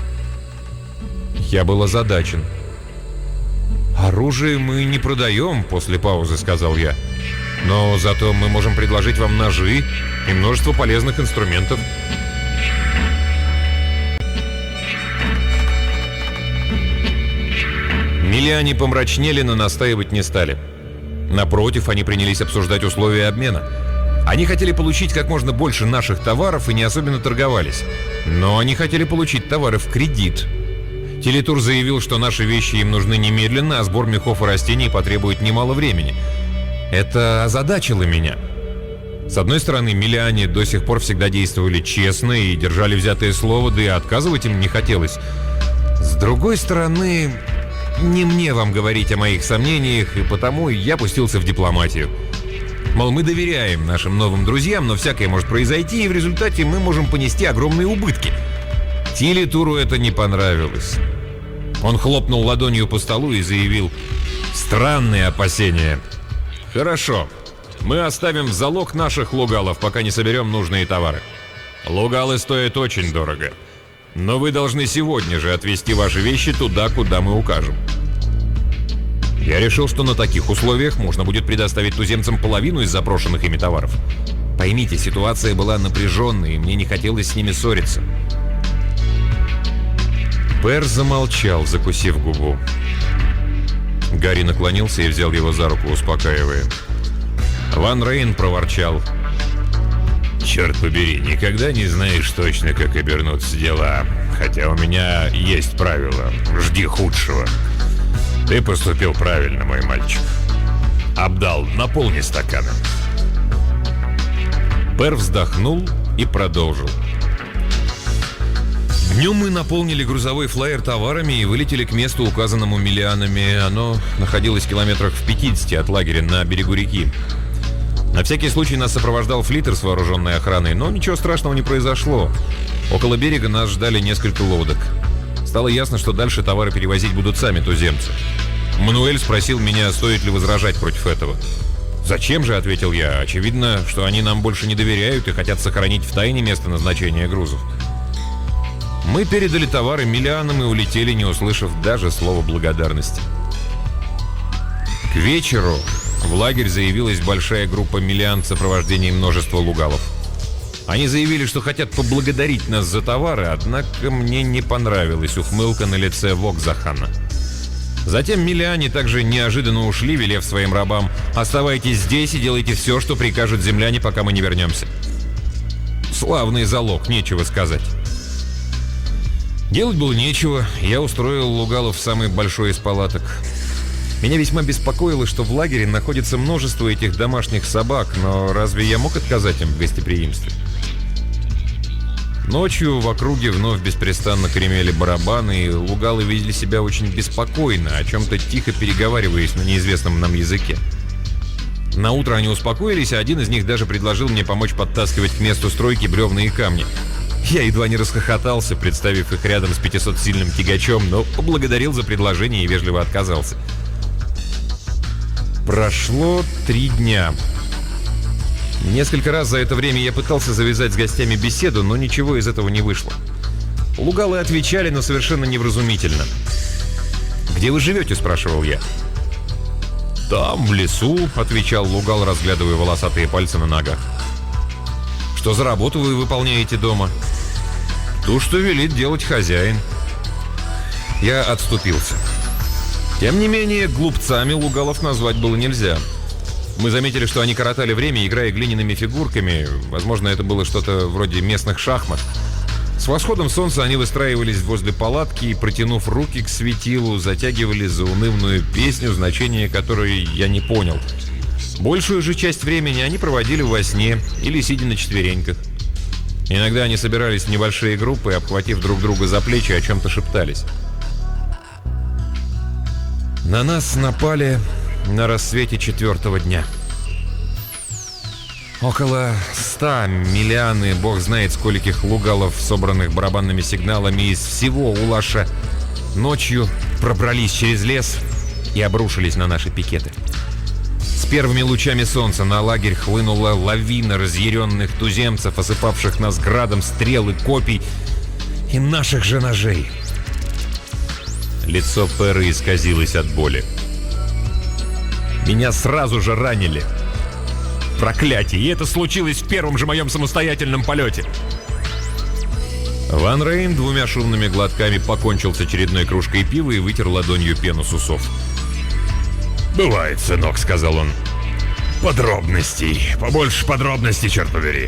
Я был озадачен. «Оружие мы не продаем», — после паузы сказал я. «Но зато мы можем предложить вам ножи и множество полезных инструментов». Милиане помрачнели, но настаивать не стали. Напротив, они принялись обсуждать условия обмена. Они хотели получить как можно больше наших товаров и не особенно торговались. Но они хотели получить товары в кредит. Телетур заявил, что наши вещи им нужны немедленно, а сбор мехов и растений потребует немало времени. Это озадачило меня. С одной стороны, милиане до сих пор всегда действовали честно и держали взятое слово, да и отказывать им не хотелось. С другой стороны, не мне вам говорить о моих сомнениях, и потому я пустился в дипломатию. Мол, мы доверяем нашим новым друзьям, но всякое может произойти, и в результате мы можем понести огромные убытки. Телетуру это не понравилось. Он хлопнул ладонью по столу и заявил: «Странные опасения. Хорошо, мы оставим в залог наших лугалов, пока не соберем нужные товары. Лугалы стоят очень дорого, но вы должны сегодня же отвезти ваши вещи туда, куда мы укажем». Я решил, что на таких условиях можно будет предоставить туземцам половину из запрошенных ими товаров. Поймите, ситуация была напряженной, и мне не хотелось с ними ссориться. Пэр замолчал, закусив губу. Гарри наклонился и взял его за руку, успокаивая. Ван Рейн проворчал: «Черт побери, никогда не знаешь точно, как обернутся дела. Хотя у меня есть правило: жди худшего. Ты поступил правильно, мой мальчик. Абдал, наполни стаканы». Пэр вздохнул и продолжил. Днем мы наполнили грузовой флайер товарами и вылетели к месту, указанному милианами. Оно находилось в километрах в пятидесяти от лагеря на берегу реки. На всякий случай нас сопровождал флиттер с вооруженной охраной, но ничего страшного не произошло. Около берега нас ждали несколько лодок. Стало ясно, что дальше товары перевозить будут сами туземцы. Мануэль спросил меня, стоит ли возражать против этого. «Зачем же?» — ответил я. «Очевидно, что они нам больше не доверяют и хотят сохранить в тайне место назначения грузов». Мы передали товары милианам и улетели, не услышав даже слова благодарности. К вечеру в лагерь заявилась большая группа милиан в сопровождении множества лугалов. Они заявили, что хотят поблагодарить нас за товары, однако мне не понравилась ухмылка на лице Вок-Захана. Затем милиане также неожиданно ушли, велев своим рабам: «Оставайтесь здесь и делайте все, что прикажут земляне, пока мы не вернемся». Славный залог, нечего сказать. Делать было нечего, я устроил лугалов в самый большой из палаток. Меня весьма беспокоило, что в лагере находится множество этих домашних собак, но разве я мог отказать им в гостеприимстве? Ночью в округе вновь беспрестанно гремели барабаны, и лугалы видели себя очень беспокойно, о чем-то тихо переговариваясь на неизвестном нам языке. На утро они успокоились, а один из них даже предложил мне помочь подтаскивать к месту стройки бревна и камни. Я едва не расхохотался, представив их рядом с пятисотсильным тягачом, но поблагодарил за предложение и вежливо отказался. Прошло три дня. Несколько раз за это время я пытался завязать с гостями беседу, но ничего из этого не вышло. Лугалы отвечали, но совершенно невразумительно. «Где вы живете?» – спрашивал я. «Там, в лесу», – отвечал лугал, разглядывая волосатые пальцы на ногах. «Что за работу вы выполняете дома?» «То, что велит делать хозяин». Я отступился. Тем не менее, глупцами лугалов назвать было нельзя. Мы заметили, что они коротали время, играя глиняными фигурками. Возможно, это было что-то вроде местных шахмат. С восходом солнца они выстраивались возле палатки и, протянув руки к светилу, затягивали заунывную песню, значение которой я не понял. Большую же часть времени они проводили во сне или сидя на четвереньках. Иногда они собирались в небольшие группы и, обхватив друг друга за плечи, о чем-то шептались. На нас напали на рассвете четвертого дня. Около ста миллианы, бог знает скольких лугалов, собранных барабанными сигналами из всего Улаша, ночью пробрались через лес и обрушились на наши пикеты. С первыми лучами солнца на лагерь хлынула лавина разъяренных туземцев, осыпавших нас градом стрел и копий и наших же ножей. Лицо Перы исказилось от боли. Меня сразу же ранили. Проклятие! И это случилось в первом же моем самостоятельном полете. Ван Рейн двумя шумными глотками покончил с очередной кружкой пива и вытер ладонью пену с усов. «Бывает, сынок», — сказал он. «Подробностей. Побольше подробностей, черт побери».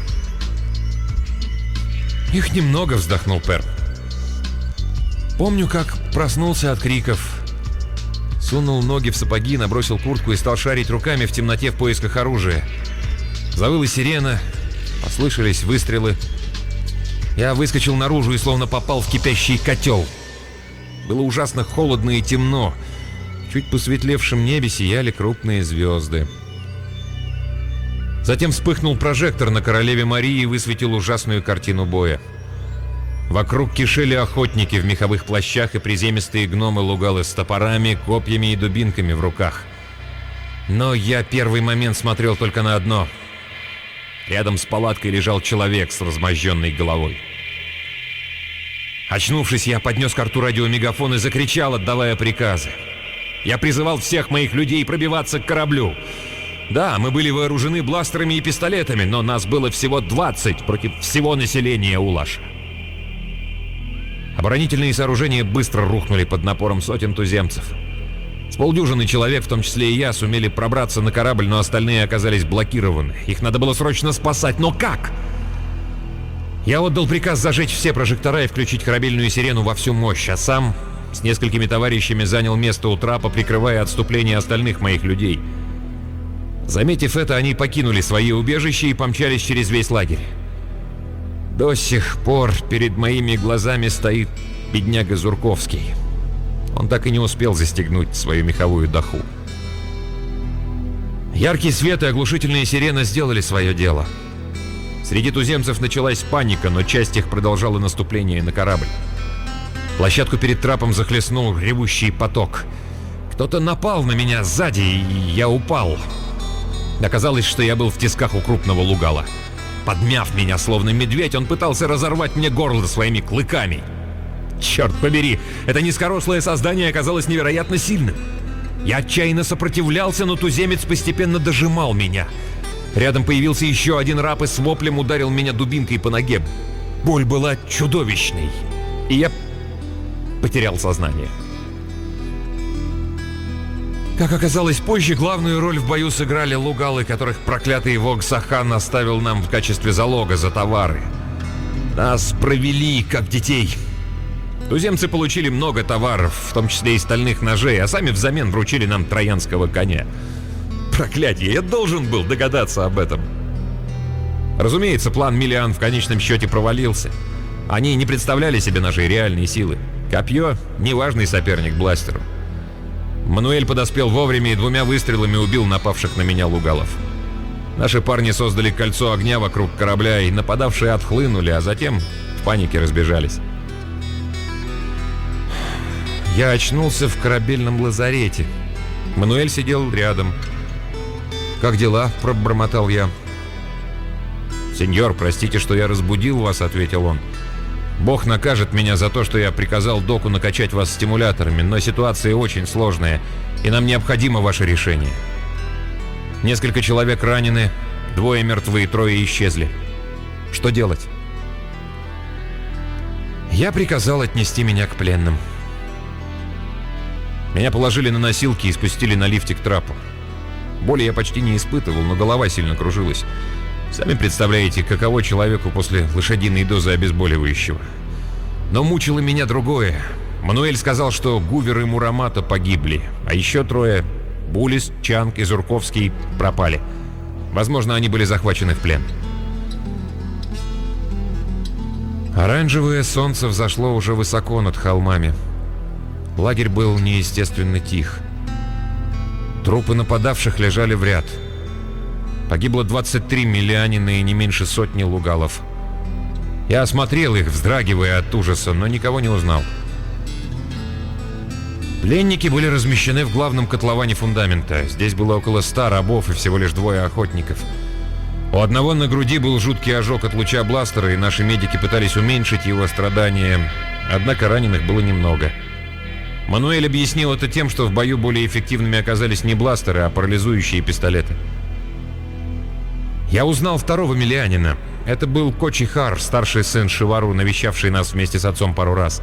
«Их немного», — вздохнул Пер. Помню, как проснулся от криков. Сунул ноги в сапоги, набросил куртку и стал шарить руками в темноте в поисках оружия. Завыла сирена, послышались выстрелы. Я выскочил наружу и словно попал в кипящий котел. Было ужасно холодно и темно. В чуть посветлевшем небе сияли крупные звезды. Затем вспыхнул прожектор на Королеве Марии и высветил ужасную картину боя. Вокруг кишели охотники в меховых плащах и приземистые гномы-лугалы с топорами, копьями и дубинками в руках. Но я первый момент смотрел только на одно. Рядом с палаткой лежал человек с размозженной головой. Очнувшись, я поднес к рту радиомегафон и закричал, отдавая приказы. Я призывал всех моих людей пробиваться к кораблю. Да, мы были вооружены бластерами и пистолетами, но нас было всего двадцать против всего населения Улаша. Оборонительные сооружения быстро рухнули под напором сотен туземцев. С полдюжины человек, в том числе и я, сумели пробраться на корабль, но остальные оказались блокированы. Их надо было срочно спасать, но как? Я отдал приказ зажечь все прожектора и включить корабельную сирену во всю мощь, а сам с несколькими товарищами занял место у трапа, прикрывая отступление остальных моих людей. Заметив это, они покинули свои убежища и помчались через весь лагерь. До сих пор перед моими глазами стоит бедняга Зурковский. Он так и не успел застегнуть свою меховую даху. Яркий свет и оглушительные сирены сделали свое дело. Среди туземцев началась паника, но часть их продолжала наступление на корабль. Площадку перед трапом захлестнул ревущий поток. Кто-то напал на меня сзади, и я упал. Оказалось, что я был в тисках у крупного лугала. Подмяв меня, словно медведь, он пытался разорвать мне горло своими клыками. Черт побери, это низкорослое создание оказалось невероятно сильным. Я отчаянно сопротивлялся, но туземец постепенно дожимал меня. Рядом появился еще один раб и с воплем ударил меня дубинкой по ноге. Боль была чудовищной, и я потерял сознание. Как оказалось позже, главную роль в бою сыграли лугалы, которых проклятый Вогсахан оставил нам в качестве залога за товары. Нас провели, как детей. Туземцы получили много товаров, в том числе и стальных ножей, а сами взамен вручили нам троянского коня. Проклятье, я должен был догадаться об этом. Разумеется, план Миллиан в конечном счете провалился. Они не представляли себе нашей реальной силы. Копье — неважный соперник бластеру. Мануэль подоспел вовремя и двумя выстрелами убил напавших на меня лугалов. Наши парни создали кольцо огня вокруг корабля, и нападавшие отхлынули, а затем в панике разбежались. Я очнулся в корабельном лазарете. Мануэль сидел рядом. «Как дела?» – пробормотал я. «Сеньор, простите, что я разбудил вас», – ответил он. «Бог накажет меня за то, что я приказал доку накачать вас стимуляторами, но ситуация очень сложная, и нам необходимо ваше решение. Несколько человек ранены, двое мертвы, трое исчезли. Что делать?» Я приказал отнести меня к пленным. Меня положили на носилки и спустили на лифте к трапу. Боли я почти не испытывал, но голова сильно кружилась. Сами представляете, каково человеку после лошадиной дозы обезболивающего. Но мучило меня другое. Мануэль сказал, что Гувер и Мурамата погибли, а еще трое — Булис, Чанг и Зурковский — пропали. Возможно, они были захвачены в плен. Оранжевое солнце взошло уже высоко над холмами. Лагерь был неестественно тих. Трупы нападавших лежали в ряд. Погибло двадцать три миллианина и не меньше сотни лугалов. Я осмотрел их, вздрагивая от ужаса, но никого не узнал. Пленники были размещены в главном котловане фундамента. Здесь было около ста рабов и всего лишь двое охотников. У одного на груди был жуткий ожог от луча бластера, и наши медики пытались уменьшить его страдания, однако раненых было немного. Мануэль объяснил это тем, что в бою более эффективными оказались не бластеры, а парализующие пистолеты. Я узнал второго миллианина. Это был Кочихар, старший сын Шивару, навещавший нас вместе с отцом пару раз.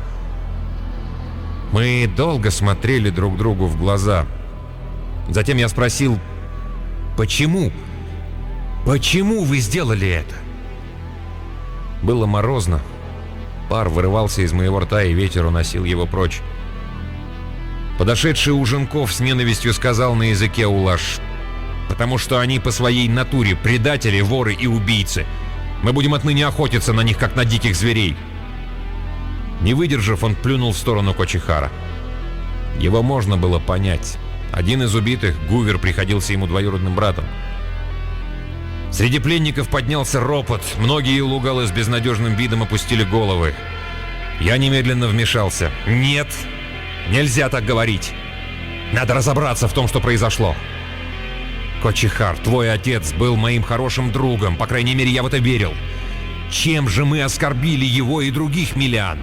Мы долго смотрели друг другу в глаза. Затем я спросил: «Почему? Почему вы сделали это?» Было морозно. Пар вырывался из моего рта, и ветер уносил его прочь. Подошедший Уженков с ненавистью сказал на языке улаш: «Потому что они по своей натуре предатели, воры и убийцы. Мы будем отныне охотиться на них, как на диких зверей». Не выдержав, он плюнул в сторону Кочихара. Его можно было понять. Один из убитых, Гувер, приходился ему двоюродным братом. Среди пленников поднялся ропот. Многие лугалы с безнадежным видом опустили головы. Я немедленно вмешался. «Нет, нельзя так говорить. Надо разобраться в том, что произошло. Кочихар, твой отец был моим хорошим другом, по крайней мере, я в это верил. Чем же мы оскорбили его и других миллиан?»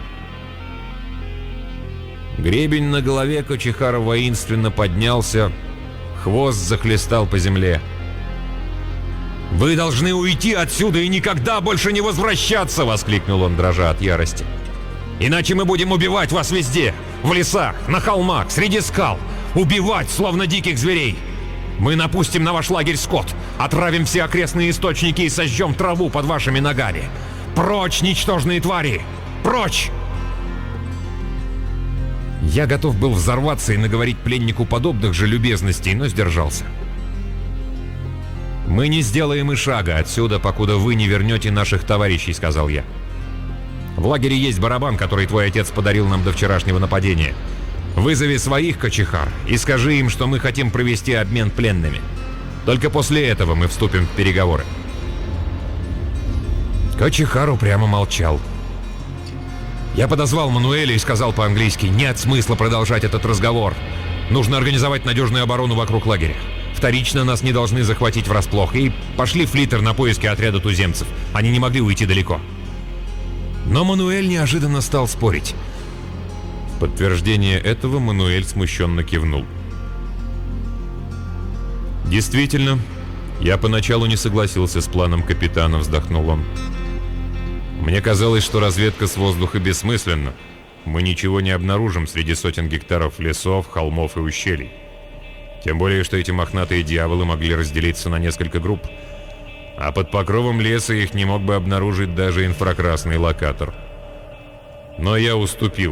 Гребень на голове Кочихара воинственно поднялся, хвост захлестал по земле. «Вы должны уйти отсюда и никогда больше не возвращаться!» — воскликнул он, дрожа от ярости. «Иначе мы будем убивать вас везде! В лесах, на холмах, среди скал! Убивать, словно диких зверей! Мы напустим на ваш лагерь скот, отравим все окрестные источники и сожжем траву под вашими ногами! Прочь, ничтожные твари! Прочь!» Я готов был взорваться и наговорить пленнику подобных же любезностей, но сдержался. «Мы не сделаем и шага отсюда, покуда вы не вернете наших товарищей», — сказал я. «В лагере есть барабан, который твой отец подарил нам до вчерашнего нападения. Вызови своих, Кочихар, и скажи им, что мы хотим провести обмен пленными. Только после этого мы вступим в переговоры». Кочихар упрямо молчал. Я подозвал Мануэля и сказал по-английски: «Нет смысла продолжать этот разговор. Нужно организовать надежную оборону вокруг лагеря. Вторично нас не должны захватить врасплох». И пошли флиттер на поиски отряда туземцев. Они не могли уйти далеко. Но Мануэль неожиданно стал спорить. В подтверждение этого Мануэль смущенно кивнул. «Действительно, я поначалу не согласился с планом капитана», — вздохнул он. «Мне казалось, что разведка с воздуха бессмысленна. Мы ничего не обнаружим среди сотен гектаров лесов, холмов и ущелий. Тем более, что эти мохнатые дьяволы могли разделиться на несколько групп. А под покровом леса их не мог бы обнаружить даже инфракрасный локатор. Но я уступил.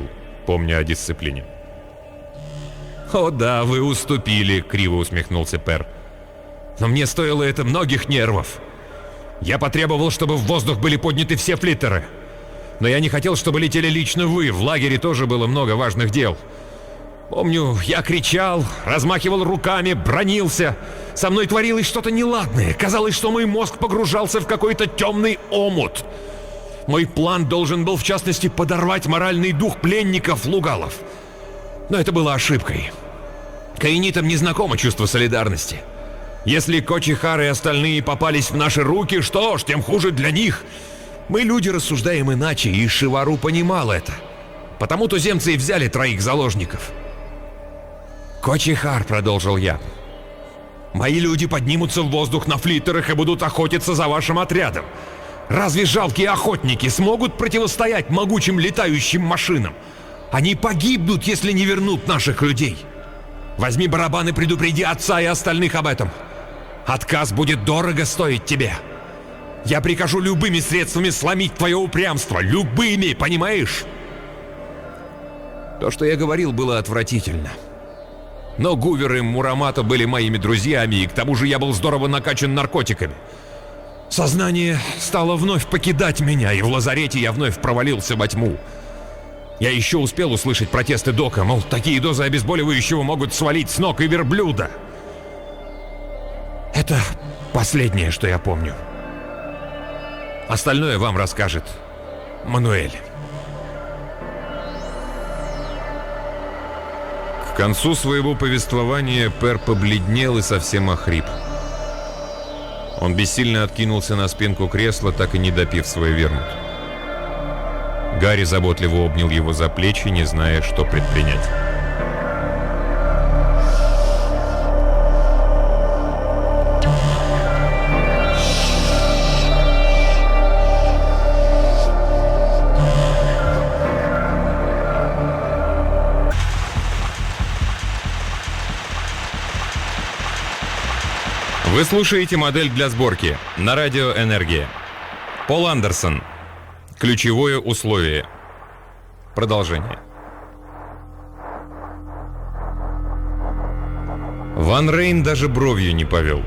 помня о дисциплине. «О да, вы уступили», — криво усмехнулся Пер. «Но мне стоило это многих нервов. Я потребовал, чтобы в воздух были подняты все флиттеры. Но я не хотел, чтобы летели лично вы, в лагере тоже было много важных дел. Помню, я кричал, размахивал руками, бранился. Со мной творилось что-то неладное. Казалось, что мой мозг погружался в какой-то темный омут. Мой план должен был, в частности, подорвать моральный дух пленников Лугалов. Но это было ошибкой. Каинитам не знакомо чувство солидарности. Если Кочихар и остальные попались в наши руки, что ж, тем хуже для них. Мы, люди, рассуждаем иначе, и Шивару понимал это. Потому туземцы и взяли троих заложников. «Кочихар», — продолжил я, — «мои люди поднимутся в воздух на флиттерах и будут охотиться за вашим отрядом. Разве жалкие охотники смогут противостоять могучим летающим машинам? Они погибнут, если не вернут наших людей. Возьми барабан и предупреди отца и остальных об этом. Отказ будет дорого стоить тебе. Я прикажу любыми средствами сломить твое упрямство. Любыми, понимаешь?» То, что я говорил, было отвратительно. Но Гувер и Мурамата были моими друзьями, и к тому же я был здорово накачан наркотиками. Сознание стало вновь покидать меня, и в лазарете я вновь провалился во тьму. Я еще успел услышать протесты Дока, мол, такие дозы обезболивающего могут свалить с ног и верблюда. Это последнее, что я помню. Остальное вам расскажет Мануэль. К концу своего повествования Пер побледнел и совсем охрип. Он бессильно откинулся на спинку кресла, так и не допив свой вермут. Гарри заботливо обнял его за плечи, не зная, что предпринять. Вы слушаете модель для сборки на радио «Энергия». Пол Андерсон. Ключевое условие. Продолжение. Ван Рейн даже бровью не повел.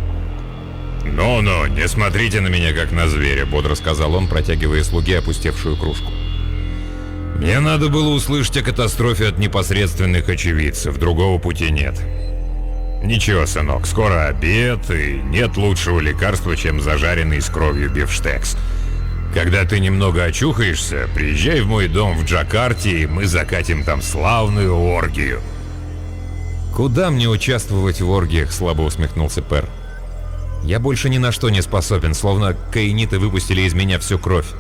«Ну-ну, не смотрите на меня, как на зверя», — бодро сказал он, протягивая слуге опустевшую кружку. «Мне надо было услышать о катастрофе от непосредственных очевидцев, другого пути нет. Ничего, сынок, скоро обед, и нет лучшего лекарства, чем зажаренный с кровью бифштекс. Когда ты немного очухаешься, приезжай в мой дом в Джакарте, и мы закатим там славную оргию». «Куда мне участвовать в оргиях?» — слабо усмехнулся Пер. «Я больше ни на что не способен, словно каиниты выпустили из меня всю кровь».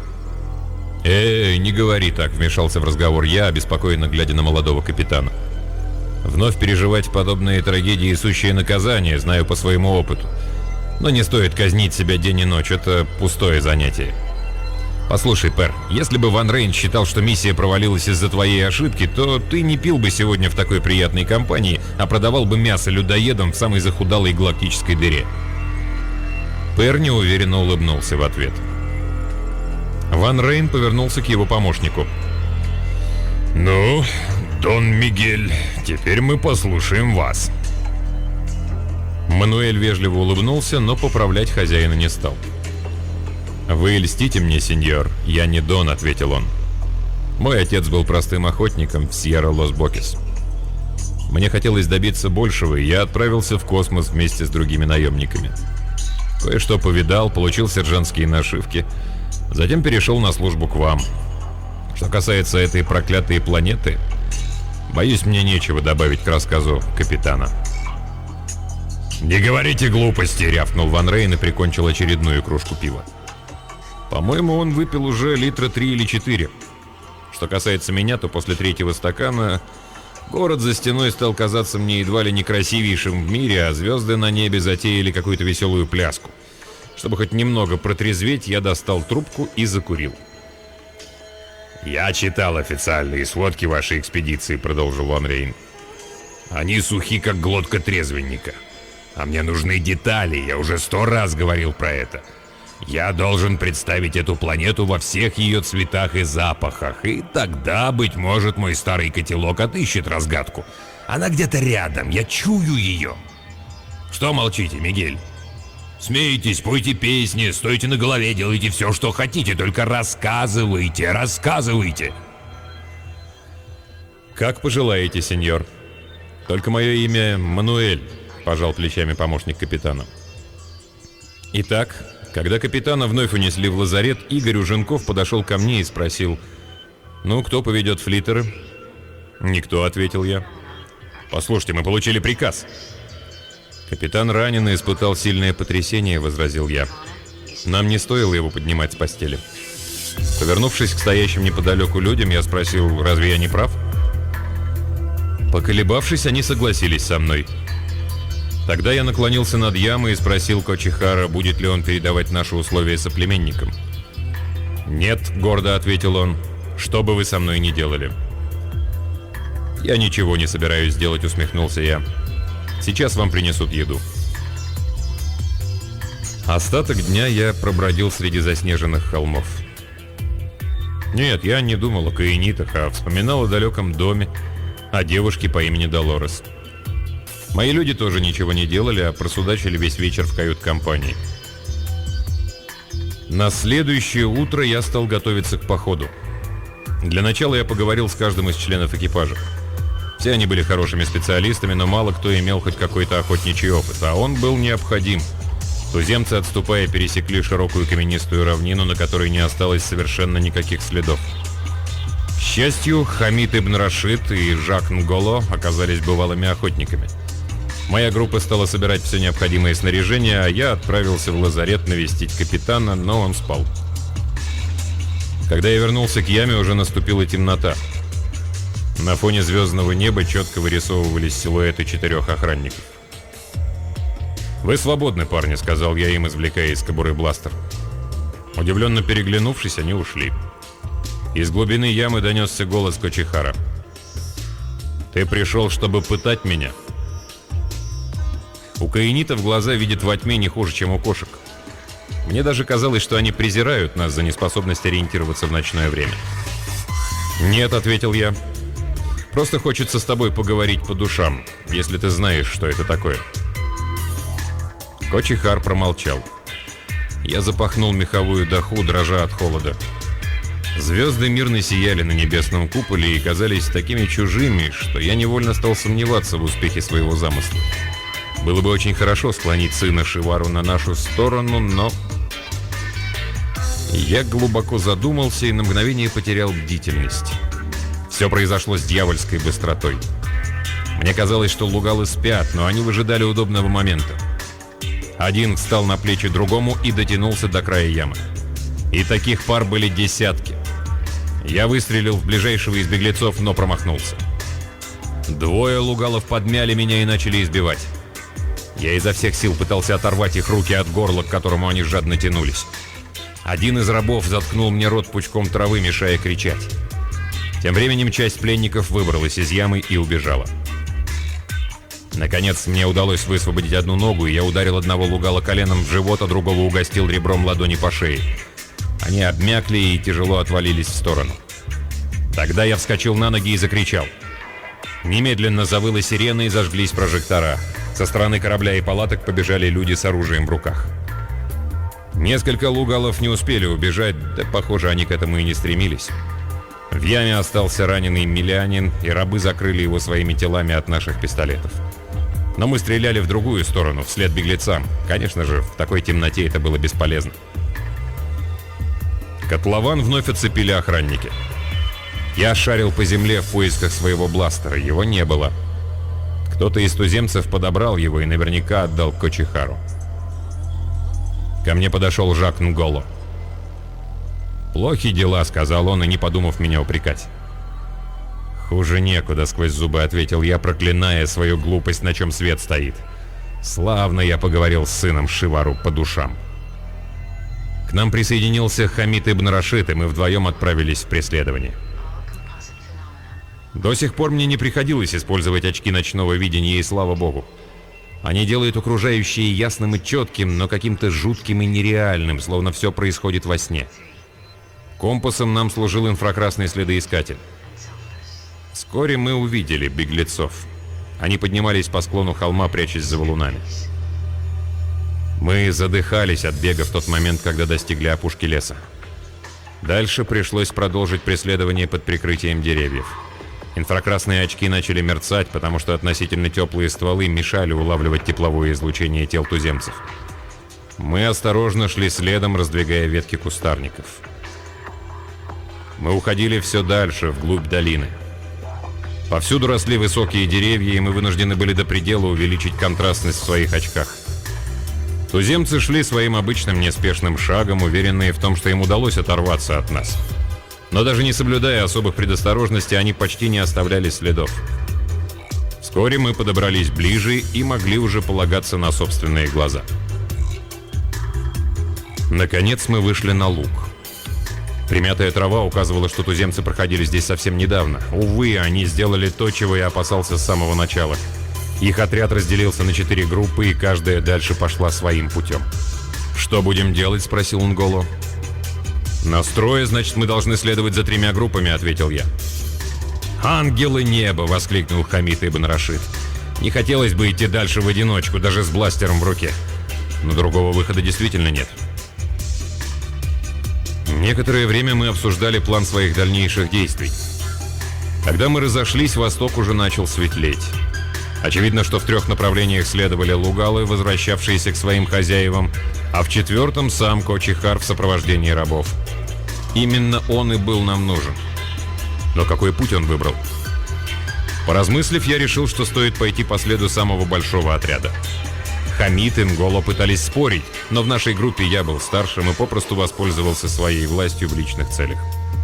«Эй, не говори так», — вмешался в разговор я, обеспокоенно глядя на молодого капитана. «Вновь переживать подобные трагедии — сущее наказание, знаю по своему опыту. Но не стоит казнить себя день и ночь, это пустое занятие. Послушай, Пер, если бы Ван Рейн считал, что миссия провалилась из-за твоей ошибки, то ты не пил бы сегодня в такой приятной компании, а продавал бы мясо людоедам в самой захудалой галактической дыре». Пер неуверенно улыбнулся в ответ. Ван Рейн повернулся к его помощнику. «Ну, Дон Мигель, теперь мы послушаем вас». Мануэль вежливо улыбнулся, но поправлять хозяина не стал. «Вы льстите мне, сеньор, я не Дон», — ответил он. «Мой отец был простым охотником в Сьерра-Лос-Бокес. Мне хотелось добиться большего, и я отправился в космос вместе с другими наемниками. Кое-что повидал, получил сержантские нашивки, затем перешел на службу к вам. Что касается этой проклятой планеты, боюсь, мне нечего добавить к рассказу капитана». «Не говорите глупости», — рявкнул Ван Рейн и прикончил очередную кружку пива. «По-моему, он выпил уже литра три или четыре. Что касается меня, то после третьего стакана город за стеной стал казаться мне едва ли не красивейшим в мире, а звезды на небе затеяли какую-то веселую пляску. Чтобы хоть немного протрезветь, я достал трубку и закурил». «Я читал официальные сводки вашей экспедиции», — продолжил Ван Рейн. «Они сухи, как глотка трезвенника. А мне нужны детали, я уже сто раз говорил про это. Я должен представить эту планету во всех ее цветах и запахах, и тогда, быть может, мой старый котелок отыщет разгадку. Она где-то рядом, я чую ее. Что молчите, Мигель? Смейтесь, пойте песни, стойте на голове, делайте все, что хотите, только рассказывайте, рассказывайте. Как пожелаете, сеньор. Только мое имя Мануэль, пожал плечами помощник капитана. Итак, когда капитана вновь унесли в лазарет, Игорь Уженков подошел ко мне и спросил: «Ну, кто поведет флиттеры?» «Никто», — ответил я. «Послушайте, мы получили приказ». «Капитан ранен и испытал сильное потрясение», — возразил я. «Нам не стоило его поднимать с постели». Повернувшись к стоящим неподалеку людям, я спросил: «Разве я не прав?» Поколебавшись, они согласились со мной. Тогда я наклонился над ямой и спросил Кочихара, будет ли он передавать наши условия соплеменникам. «Нет», — гордо ответил он, — «что бы вы со мной ни делали». «Я ничего не собираюсь делать», — усмехнулся я. «Сейчас вам принесут еду». Остаток дня я пробродил среди заснеженных холмов. Нет, я не думал о каенитах, а вспоминал о далеком доме, о девушке по имени Долорес. Мои люди тоже ничего не делали, а просудачили весь вечер в кают-компании. На следующее утро я стал готовиться к походу. Для начала я поговорил с каждым из членов экипажа. Все они были хорошими специалистами, но мало кто имел хоть какой-то охотничий опыт, а он был необходим. Туземцы, отступая, пересекли широкую каменистую равнину, на которой не осталось совершенно никаких следов. К счастью, Хамид ибн Рашид и Жак Нголо оказались бывалыми охотниками. Моя группа стала собирать все необходимое снаряжение, а я отправился в лазарет навестить капитана, но он спал. Когда я вернулся к яме, уже наступила темнота. На фоне звездного неба четко вырисовывались силуэты четырех охранников. «Вы свободны, парни», — сказал я им, извлекая из кобуры бластер. Удивленно переглянувшись, они ушли. Из глубины ямы донесся голос Кочихара. «Ты пришел, чтобы пытать меня?» У каенитов глаза видят во тьме не хуже, чем у кошек. Мне даже казалось, что они презирают нас за неспособность ориентироваться в ночное время. «Нет», — ответил я. «Просто хочется с тобой поговорить по душам, если ты знаешь, что это такое». Кочихар промолчал. Я запахнул меховую даху, дрожа от холода. Звезды мирно сияли на небесном куполе и казались такими чужими, что я невольно стал сомневаться в успехе своего замысла. Было бы очень хорошо склонить сына Шивару на нашу сторону, но... Я глубоко задумался и на мгновение потерял бдительность. Все произошло с дьявольской быстротой. Мне казалось, что лугалы спят, но они выжидали удобного момента. Один встал на плечи другому и дотянулся до края ямы. И таких пар были десятки. Я выстрелил в ближайшего из беглецов, но промахнулся. Двое лугалов подмяли меня и начали избивать. Я изо всех сил пытался оторвать их руки от горла, к которому они жадно тянулись. Один из рабов заткнул мне рот пучком травы, мешая кричать. Тем временем часть пленников выбралась из ямы и убежала. Наконец, мне удалось высвободить одну ногу, и я ударил одного лугала коленом в живот, а другого угостил ребром ладони по шее. Они обмякли и тяжело отвалились в сторону. Тогда я вскочил на ноги и закричал. Немедленно завыла сирена и зажглись прожектора. Со стороны корабля и палаток побежали люди с оружием в руках. Несколько лугалов не успели убежать, да, похоже, они к этому и не стремились. В яме остался раненый миллянин, и рабы закрыли его своими телами от наших пистолетов. Но мы стреляли в другую сторону, вслед беглецам. Конечно же, в такой темноте это было бесполезно. Котлован вновь оцепили охранники. Я шарил по земле в поисках своего бластера, его не было. Кто-то из туземцев подобрал его и наверняка отдал Кочихару. Ко мне подошел Жак Нголо. «Плохи дела», — сказал он, и не подумав меня упрекать. «Хуже некуда», — сквозь зубы ответил я, проклиная свою глупость, на чем свет стоит. Славно я поговорил с сыном Шивару по душам. К нам присоединился Хамид ибн Рашид, и мы вдвоем отправились в преследование. До сих пор мне не приходилось использовать очки ночного видения, и слава богу. Они делают окружающее ясным и четким, но каким-то жутким и нереальным, словно все происходит во сне. Компасом нам служил инфракрасный следоискатель. Вскоре мы увидели беглецов. Они поднимались по склону холма, прячась за валунами. Мы задыхались от бега в тот момент, когда достигли опушки леса. Дальше пришлось продолжить преследование под прикрытием деревьев. Инфракрасные очки начали мерцать, потому что относительно теплые стволы мешали улавливать тепловое излучение тел туземцев. Мы осторожно шли следом, раздвигая ветки кустарников. Мы уходили все дальше, вглубь долины. Повсюду росли высокие деревья, и мы вынуждены были до предела увеличить контрастность в своих очках. Туземцы шли своим обычным неспешным шагом, уверенные в том, что им удалось оторваться от нас. Но даже не соблюдая особых предосторожностей, они почти не оставляли следов. Вскоре мы подобрались ближе и могли уже полагаться на собственные глаза. Наконец мы вышли на луг. Примятая трава указывала, что туземцы проходили здесь совсем недавно. Увы, они сделали то, чего я опасался с самого начала. Их отряд разделился на четыре группы, и каждая дальше пошла своим путем. «Что будем делать?» — спросил Нголо. «Настроя, значит, мы должны следовать за тремя группами», — ответил я. «Ангелы неба!» — воскликнул Хамид ибн Рашид. «Не хотелось бы идти дальше в одиночку, даже с бластером в руке. Но другого выхода действительно нет». Некоторое время мы обсуждали план своих дальнейших действий. Когда мы разошлись, восток уже начал светлеть. Очевидно, что в трех направлениях следовали лугалы, возвращавшиеся к своим хозяевам, а в четвертом сам Кочихар в сопровождении рабов. Именно он и был нам нужен. Но какой путь он выбрал? Поразмыслив, я решил, что стоит пойти по следу самого большого отряда. Хамид и Нголо пытались спорить, но в нашей группе я был старшим и попросту воспользовался своей властью в личных целях.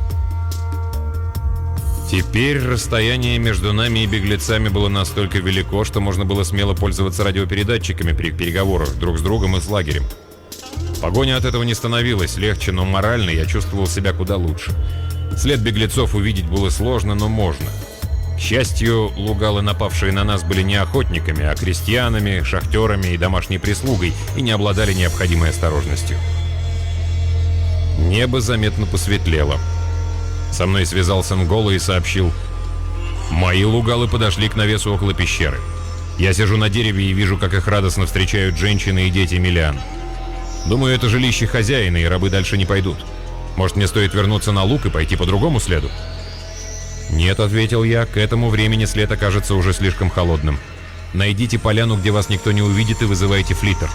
Теперь расстояние между нами и беглецами было настолько велико, что можно было смело пользоваться радиопередатчиками при переговорах друг с другом и с лагерем. Погоня от этого не становилась легче, но морально я чувствовал себя куда лучше. След беглецов увидеть было сложно, но можно. К счастью, лугалы, напавшие на нас, были не охотниками, а крестьянами, шахтерами и домашней прислугой и не обладали необходимой осторожностью. Небо заметно посветлело. Со мной связался Нголо и сообщил: «Мои лугалы подошли к навесу около пещеры. Я сижу на дереве и вижу, как их радостно встречают женщины и дети Миллиан. Думаю, это жилище хозяина, и рабы дальше не пойдут. Может, мне стоит вернуться на луг и пойти по другому следу?» «Нет», — ответил я, — «к этому времени след окажется уже слишком холодным. Найдите поляну, где вас никто не увидит, и вызывайте флиттер».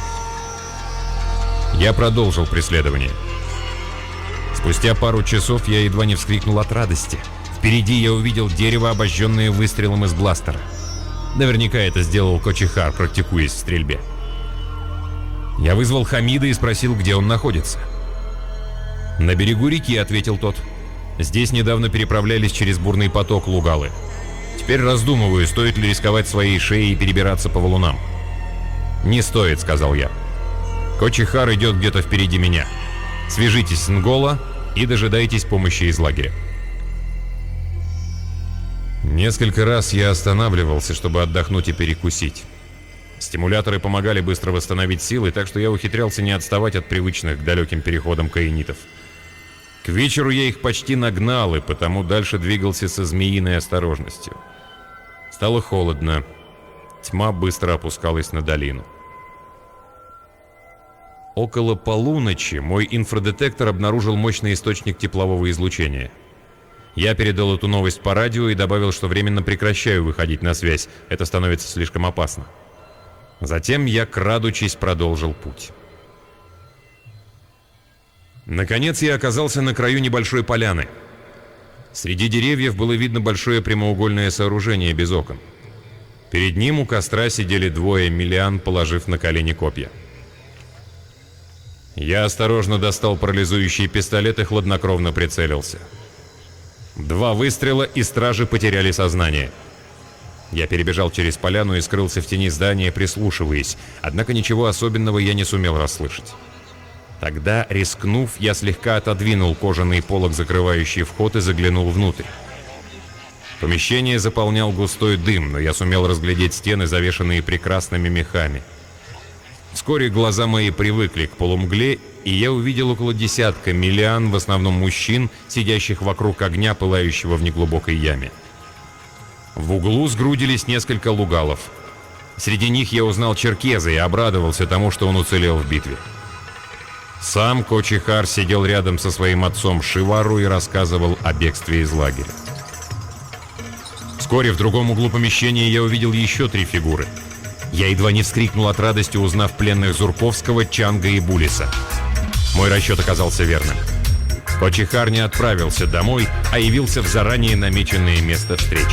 Я продолжил преследование. Спустя пару часов я едва не вскрикнул от радости. Впереди я увидел дерево, обожженное выстрелом из бластера. Наверняка это сделал Кочихар, практикуясь в стрельбе. Я вызвал Хамида и спросил, где он находится. «На берегу реки», — ответил тот. «Здесь недавно переправлялись через бурный поток лугалы. Теперь раздумываю, стоит ли рисковать своей шеей и перебираться по валунам». «Не стоит», — сказал я. «Кочихар идет где-то впереди меня. Свяжитесь с Нголо и дожидайтесь помощи из лагеря». Несколько раз я останавливался, чтобы отдохнуть и перекусить. Стимуляторы помогали быстро восстановить силы, так что я ухитрялся не отставать от привычных к далеким переходам каенитов. К вечеру я их почти нагнал, и потому дальше двигался со змеиной осторожностью. Стало холодно. Тьма быстро опускалась на долину. Около полуночи мой инфрадетектор обнаружил мощный источник теплового излучения. Я передал эту новость по радио и добавил, что временно прекращаю выходить на связь. Это становится слишком опасно. Затем я, крадучись, продолжил путь. Наконец я оказался на краю небольшой поляны. Среди деревьев было видно большое прямоугольное сооружение без окон. Перед ним у костра сидели двое Миллиан, положив на колени копья. Я осторожно достал парализующий пистолет и хладнокровно прицелился. Два выстрела, и стражи потеряли сознание. Я перебежал через поляну и скрылся в тени здания, прислушиваясь, однако ничего особенного я не сумел расслышать. Тогда, рискнув, я слегка отодвинул кожаный полог, закрывающий вход, и заглянул внутрь. Помещение заполнял густой дым, но я сумел разглядеть стены, завешанные прекрасными мехами. Вскоре глаза мои привыкли к полумгле, и я увидел около десятка миллиан, в основном мужчин, сидящих вокруг огня, пылающего в неглубокой яме. В углу сгрудились несколько лугалов. Среди них я узнал черкеза и обрадовался тому, что он уцелел в битве. Сам Кочихар сидел рядом со своим отцом Шивару и рассказывал о бегстве из лагеря. Вскоре в другом углу помещения я увидел еще три фигуры. Я едва не вскрикнул от радости, узнав пленных Зурковского, Чанга и Булиса. Мой расчет оказался верным. Кочихар не отправился домой, а явился в заранее намеченное место встречи.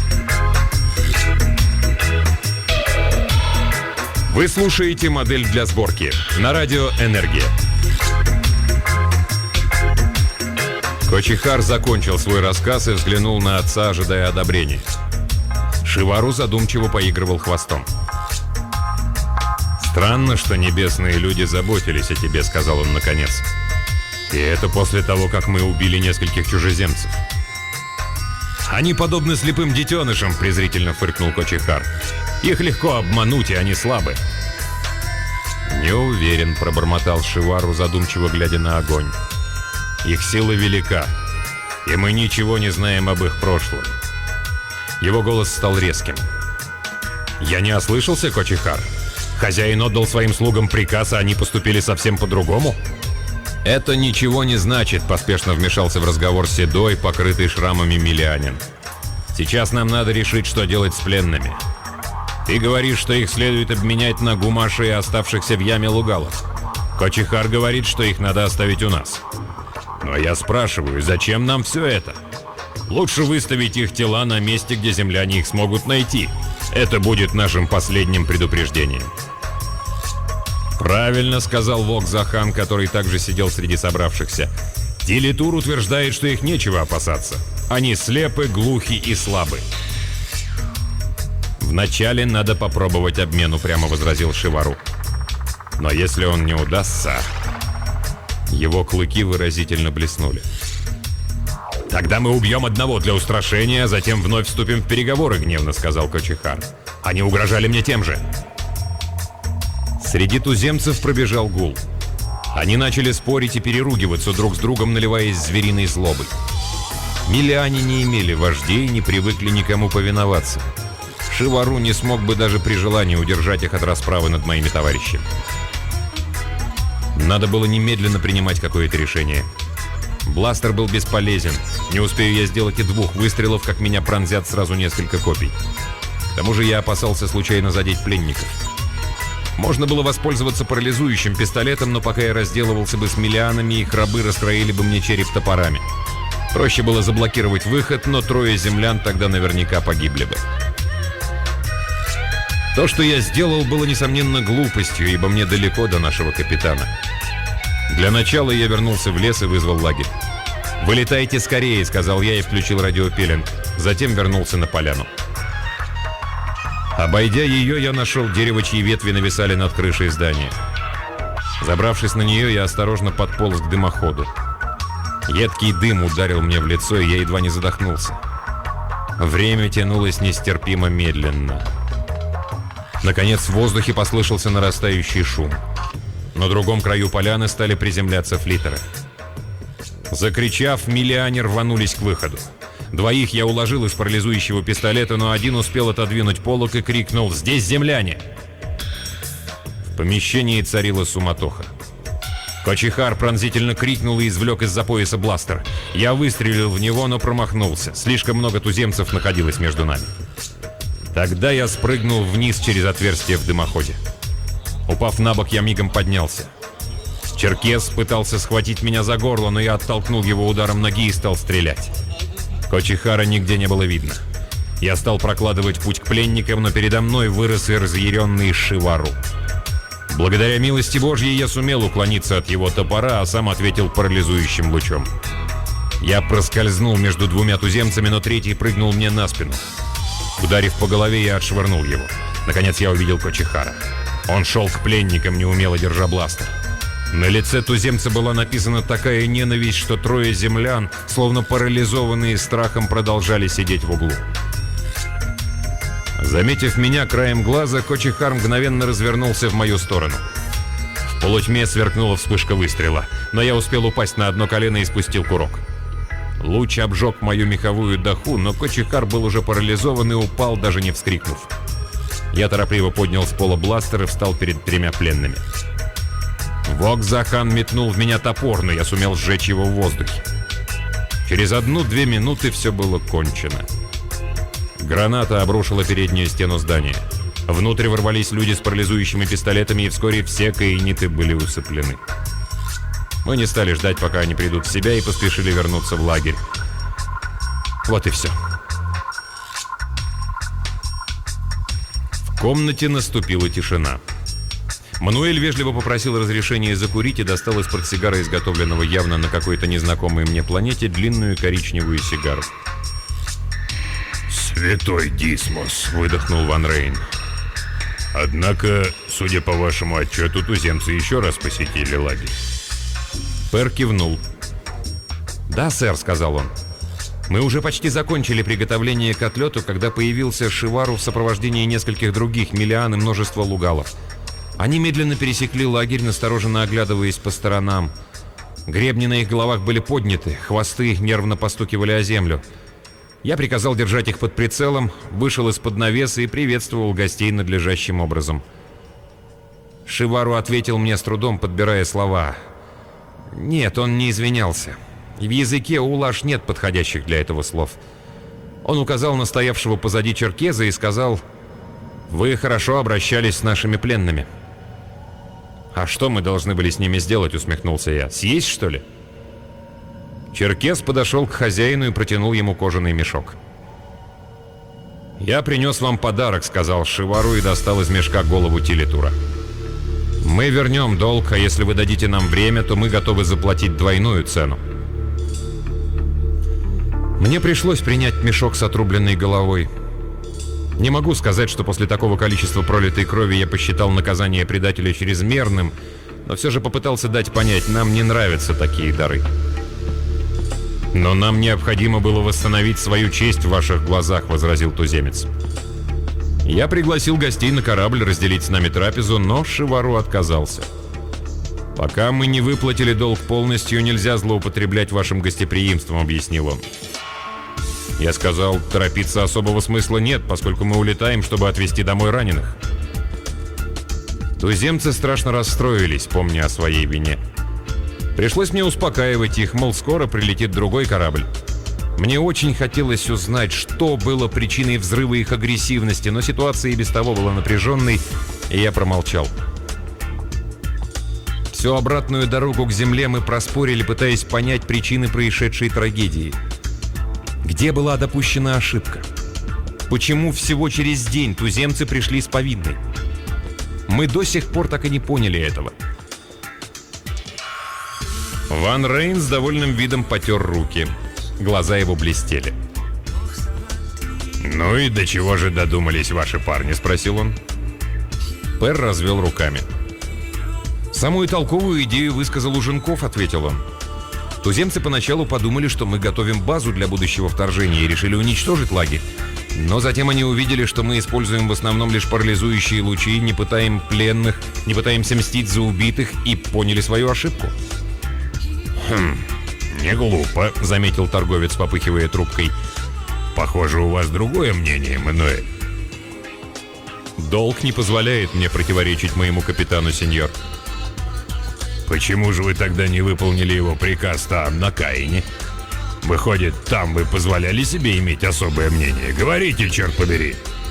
Вы слушаете «Модель для сборки» на радио «Энергия». Кочихар закончил свой рассказ и взглянул на отца, ожидая одобрения. Шивару задумчиво поигрывал хвостом. «Странно, что небесные люди заботились о тебе», — сказал он наконец. «И это после того, как мы убили нескольких чужеземцев». «Они подобны слепым детенышам», — презрительно фыркнул Кочихар. «Их легко обмануть, и они слабы». «Не уверен», — пробормотал Шивару, задумчиво глядя на огонь. «Их сила велика, и мы ничего не знаем об их прошлом». Его голос стал резким. «Я не ослышался, Кочихар? Хозяин отдал своим слугам приказ, а они поступили совсем по-другому?» «Это ничего не значит», — поспешно вмешался в разговор седой, покрытый шрамами миллианин. «Сейчас нам надо решить, что делать с пленными. Ты говоришь, что их следует обменять на гумаши и оставшихся в яме лугалов. Кочихар говорит, что их надо оставить у нас. Но я спрашиваю, зачем нам все это? Лучше выставить их тела на месте, где земляне их смогут найти. Это будет нашим последним предупреждением». «Правильно», — сказал Вок-Захан, который также сидел среди собравшихся. «Телетур утверждает, что их нечего опасаться. Они слепы, глухи и слабы». «Вначале надо попробовать обмен», — упрямо возразил Шивару. «Но если он не удастся...» Его клыки выразительно блеснули. «Тогда мы убьем одного для устрашения, а затем вновь вступим в переговоры», — гневно сказал Кочихар. «Они угрожали мне тем же». Среди туземцев пробежал гул. Они начали спорить и переругиваться друг с другом, наливаясь звериной злобой. Миллиане не имели вождей и не привыкли никому повиноваться. Шивару не смог бы даже при желании удержать их от расправы над моими товарищами. Надо было немедленно принимать какое-то решение. Бластер был бесполезен. Не успею я сделать и двух выстрелов, как меня пронзят сразу несколько копий. К тому же я опасался случайно задеть пленников. Можно было воспользоваться парализующим пистолетом, но пока я разделывался бы с миллианами, их рабы раскроили бы мне череп топорами. Проще было заблокировать выход, но трое землян тогда наверняка погибли бы. То, что я сделал, было, несомненно, глупостью, ибо мне далеко до нашего капитана. Для начала я вернулся в лес и вызвал лагерь. «Вылетайте скорее», — сказал я и включил радиопеленг. Затем вернулся на поляну. Обойдя ее, я нашел дерево, чьи ветви нависали над крышей здания. Забравшись на нее, я осторожно подполз к дымоходу. Едкий дым ударил мне в лицо, и я едва не задохнулся. Время тянулось нестерпимо медленно. Наконец в воздухе послышался нарастающий шум. На другом краю поляны стали приземляться флиттеры. Закричав, миллиане рванулись к выходу. Двоих я уложил из парализующего пистолета, но один успел отодвинуть полог и крикнул: «Здесь земляне!». В помещении царила суматоха. Кочихар пронзительно крикнул и извлек из-за пояса бластер. Я выстрелил в него, но промахнулся. Слишком много туземцев находилось между нами. Тогда я спрыгнул вниз через отверстие в дымоходе. Упав на бок, я мигом поднялся. Черкес пытался схватить меня за горло, но я оттолкнул его ударом ноги и стал стрелять. Кочихара нигде не было видно. Я стал прокладывать путь к пленникам, но передо мной вырос и разъяренный Шивару. Благодаря милости Божьей я сумел уклониться от его топора, а сам ответил парализующим лучом. Я проскользнул между двумя туземцами, но третий прыгнул мне на спину. Ударив по голове, я отшвырнул его. Наконец я увидел Кочихара. Он шел к пленникам, неумело держа бластер. На лице туземца была написана такая ненависть, что трое землян, словно парализованные страхом, продолжали сидеть в углу. Заметив меня краем глаза, Кочихар мгновенно развернулся в мою сторону. В полутьме сверкнула вспышка выстрела, но я успел упасть на одно колено и спустил курок. Луч обжег мою меховую даху, но Кочихар был уже парализован и упал, даже не вскрикнув. Я торопливо поднял с пола бластер и встал перед тремя пленными. Вокзахан метнул в меня топор, но я сумел сжечь его в воздухе. Через одну-две минуты все было кончено. Граната обрушила переднюю стену здания. Внутрь ворвались люди с парализующими пистолетами, и вскоре все каиниты были усыплены. Мы не стали ждать, пока они придут в себя, и поспешили вернуться в лагерь. Вот и все. В комнате наступила тишина. Мануэль вежливо попросил разрешения закурить и достал из портсигара, изготовленного явно на какой-то незнакомой мне планете, длинную коричневую сигару. «Святой Дисмос», — выдохнул Ван Рейн. «Однако, судя по вашему отчету, туземцы еще раз посетили лагерь». Пэр кивнул. «Да, сэр», — сказал он. «Мы уже почти закончили приготовление к отлету, когда появился Шивару в сопровождении нескольких других Миллиан и множества лугалов. Они медленно пересекли лагерь, настороженно оглядываясь по сторонам. Гребни на их головах были подняты, хвосты нервно постукивали о землю. Я приказал держать их под прицелом, вышел из-под навеса и приветствовал гостей надлежащим образом. Шивару ответил мне с трудом, подбирая слова. Нет, он не извинялся. В языке улаш нет подходящих для этого слов. Он указал на стоявшего позади черкеза и сказал: «Вы хорошо обращались с нашими пленными». «А что мы должны были с ними сделать?» — усмехнулся я. «Съесть, что ли?» Черкес подошел к хозяину и протянул ему кожаный мешок. «Я принес вам подарок», — сказал Шивару и достал из мешка голову Тилитура. «Мы вернем долг, а если вы дадите нам время, то мы готовы заплатить двойную цену». Мне пришлось принять мешок с отрубленной головой. Не могу сказать, что после такого количества пролитой крови я посчитал наказание предателя чрезмерным, но все же попытался дать понять, нам не нравятся такие дары. «Но нам необходимо было восстановить свою честь в ваших глазах», — возразил туземец. Я пригласил гостей на корабль разделить с нами трапезу, но Шивару отказался. «Пока мы не выплатили долг полностью, нельзя злоупотреблять вашим гостеприимством», — объяснил он. Я сказал, торопиться особого смысла нет, поскольку мы улетаем, чтобы отвезти домой раненых. Туземцы страшно расстроились, помня о своей вине. Пришлось мне успокаивать их, мол, скоро прилетит другой корабль. Мне очень хотелось узнать, что было причиной взрыва их агрессивности, но ситуация и без того была напряженной, и я промолчал. Всю обратную дорогу к земле мы проспорили, пытаясь понять причины происшедшей трагедии. Где была допущена ошибка? Почему всего через день туземцы пришли с повинной? Мы до сих пор так и не поняли этого. Ван Рейн с довольным видом потер руки. Глаза его блестели. «Ну и до чего же додумались ваши парни?» — спросил он. Пэр развел руками. «Самую толковую идею высказал Уженков», — ответил он. Туземцы поначалу подумали, что мы готовим базу для будущего вторжения и решили уничтожить лагерь. Но затем они увидели, что мы используем в основном лишь парализующие лучи, не пытаем пленных, не пытаемся мстить за убитых, и поняли свою ошибку. «Хм, не глупо», — заметил торговец, попыхивая трубкой. «Похоже, у вас другое мнение, Мануэль». «Долг не позволяет мне противоречить моему капитану, сеньор». «Почему же вы тогда не выполнили его приказ там, на Каине? Выходит, там вы позволяли себе иметь особое мнение? Говорите, черт побери!»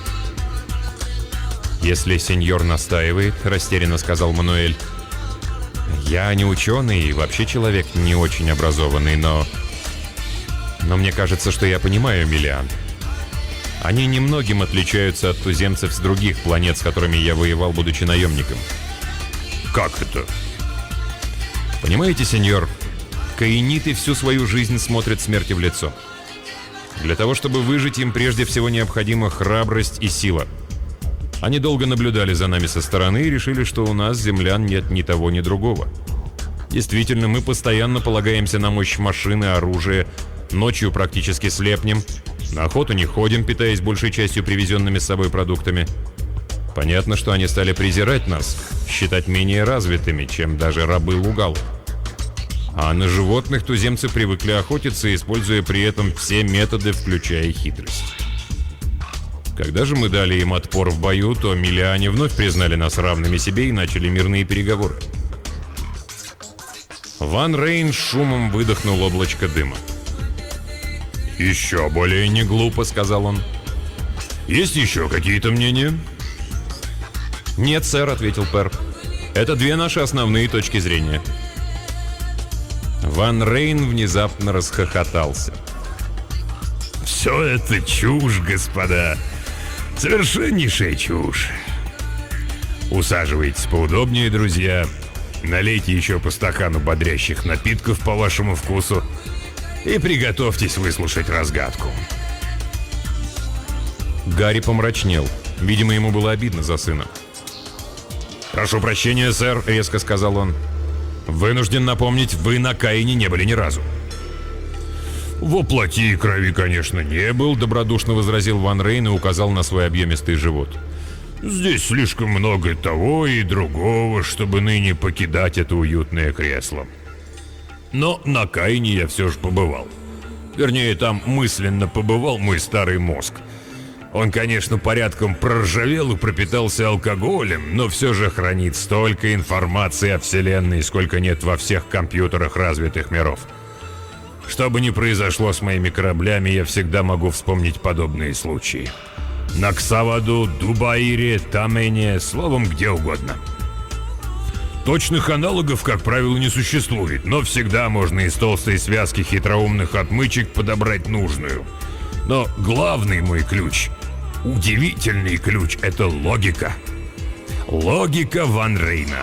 «Если сеньор настаивает», — растерянно сказал Мануэль. «Я не ученый и вообще человек не очень образованный, но... Но мне кажется, что я понимаю Миллиан. Они немногим отличаются от туземцев с других планет, с которыми я воевал, будучи наемником». «Как это?» «Понимаете, сеньор, каиниты всю свою жизнь смотрят смерти в лицо. Для того, чтобы выжить, им прежде всего необходима храбрость и сила. Они долго наблюдали за нами со стороны и решили, что у нас, землян, нет ни того, ни другого. Действительно, мы постоянно полагаемся на мощь машины, оружия, ночью практически слепнем, на охоту не ходим, питаясь большей частью привезенными с собой продуктами. Понятно, что они стали презирать нас, считать менее развитыми, чем даже рабы Лугал. А на животных туземцы привыкли охотиться, используя при этом все методы, включая хитрость. Когда же мы дали им отпор в бою, то миллиане вновь признали нас равными себе и начали мирные переговоры. Ван Рейн шумом выдохнул облачко дыма. «Еще более не глупо», — сказал он. «Есть еще какие-то мнения?» «Нет, сэр», — ответил Пер. «Это две наши основные точки зрения». Ван Рейн внезапно расхохотался. «Все это чушь, господа. Совершеннейшая чушь. Усаживайтесь поудобнее, друзья. Налейте еще по стакану бодрящих напитков по вашему вкусу и приготовьтесь выслушать разгадку». Гарри помрачнел. Видимо, ему было обидно за сына. «Прошу прощения, сэр», — резко сказал он. «Вынужден напомнить, вы на Каине не были ни разу». «Во плоти и крови, конечно, не был», — добродушно возразил Ван Рейн и указал на свой объемистый живот. «Здесь слишком много того и другого, чтобы ныне покидать это уютное кресло. Но на Каине я все же побывал. Вернее, там мысленно побывал мой старый мозг. Он, конечно, порядком проржавел и пропитался алкоголем, но все же хранит столько информации о Вселенной, сколько нет во всех компьютерах развитых миров. Что бы ни произошло с моими кораблями, я всегда могу вспомнить подобные случаи. На Ксаваду, Дубаире, Тамене, словом, где угодно. Точных аналогов, как правило, не существует, но всегда можно из толстой связки хитроумных отмычек подобрать нужную. Но главный мой ключ, удивительный ключ, это логика. Логика Ван Рейна».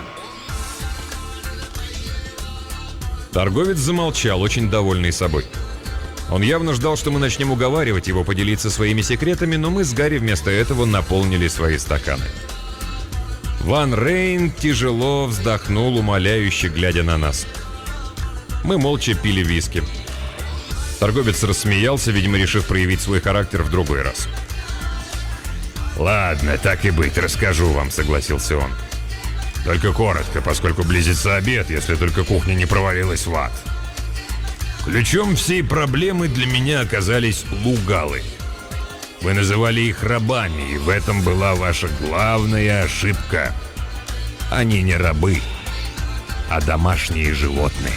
Торговец замолчал, очень довольный собой. Он явно ждал, что мы начнем уговаривать его поделиться своими секретами, но мы с Гарри вместо этого наполнили свои стаканы. Ван Рейн тяжело вздохнул, умоляюще глядя на нас. Мы молча пили виски. Торговец рассмеялся, видимо, решив проявить свой характер в другой раз. «Ладно, так и быть, расскажу вам», — согласился он. «Только коротко, поскольку близится обед, если только кухня не провалилась в ад. Ключом всей проблемы для меня оказались лугалы. Вы называли их рабами, и в этом была ваша главная ошибка. Они не рабы, а домашние животные».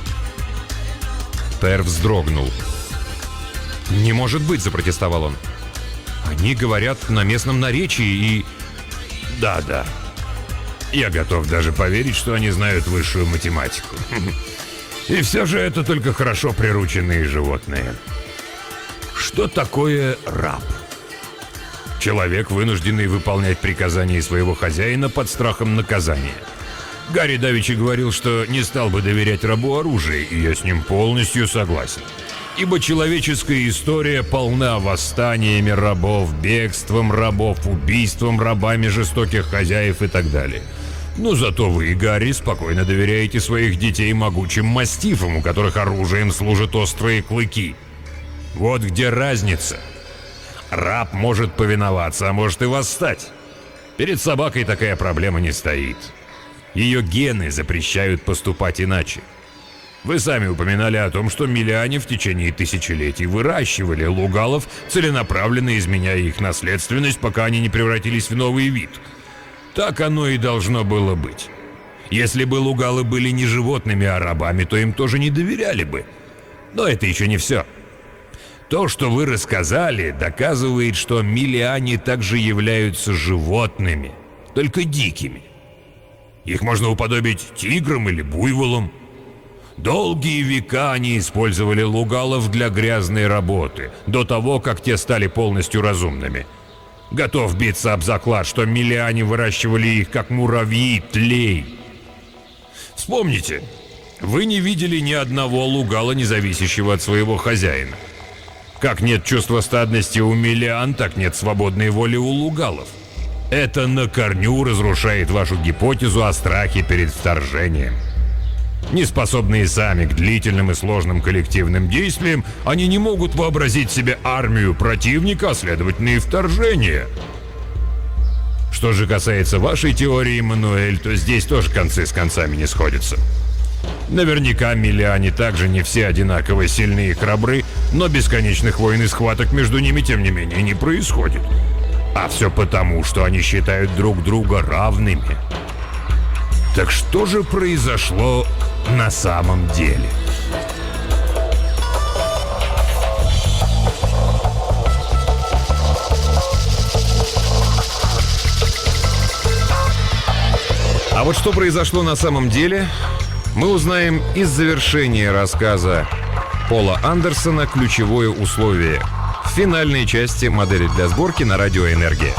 Пер вздрогнул. «Не может быть», — запротестовал он. «Они говорят на местном наречии и...» «Да-да. Я готов даже поверить, что они знают высшую математику. И все же это только хорошо прирученные животные. Что такое раб? Человек, вынужденный выполнять приказания своего хозяина под страхом наказания. Гарри давеча говорил, что не стал бы доверять рабу оружие, и я с ним полностью согласен. Ибо человеческая история полна восстаниями рабов, бегством рабов, убийством рабами жестоких хозяев и так далее. Но зато вы, Гарри, спокойно доверяете своих детей могучим мастифам, у которых оружием служат острые клыки. Вот где разница. Раб может повиноваться, а может и восстать. Перед собакой такая проблема не стоит. Ее гены запрещают поступать иначе. Вы сами упоминали о том, что миллиане в течение тысячелетий выращивали лугалов, целенаправленно изменяя их наследственность, пока они не превратились в новый вид. Так оно и должно было быть. Если бы лугалы были не животными, а рабами, то им тоже не доверяли бы. Но это еще не все. То, что вы рассказали, доказывает, что миллиане также являются животными, только дикими. Их можно уподобить тиграм или буйволам. Долгие века они использовали лугалов для грязной работы, до того, как те стали полностью разумными. Готов биться об заклад, что миллиане выращивали их, как муравьи, тлей. Вспомните, вы не видели ни одного лугала, не зависящего от своего хозяина. Как нет чувства стадности у миллиан, так нет свободной воли у лугалов. Это на корню разрушает вашу гипотезу о страхе перед вторжением. Не способные сами к длительным и сложным коллективным действиям, они не могут вообразить себе армию противника, а следовательно и вторжение. Что же касается вашей теории, Мануэль, то здесь тоже концы с концами не сходятся. Наверняка миллиане также не все одинаково сильны и храбры, но бесконечных войн и схваток между ними, тем не менее, не происходит. А все потому, что они считают друг друга равными. Так что же произошло на самом деле? А вот что произошло на самом деле, мы узнаем из завершения рассказа Пола Андерсона «Ключевое условие» в финальной части «Модели для сборки» на радио «Энергия».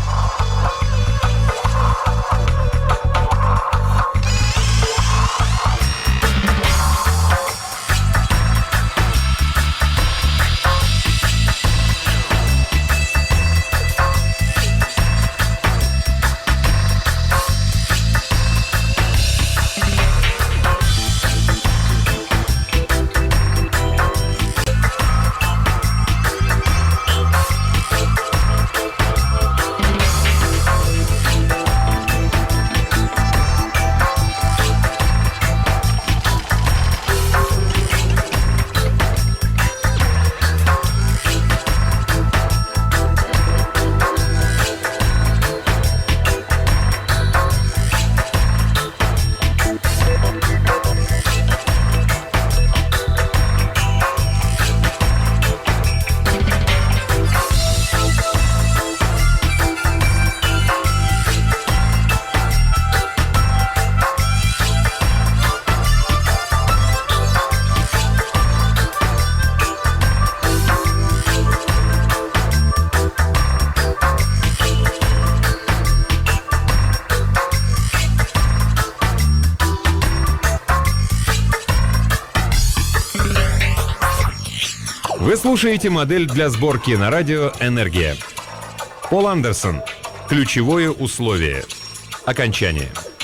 Вы слушаете «Модель для сборки» на радио «Энергия». Пол Андерсон. Ключевое условие. Окончание.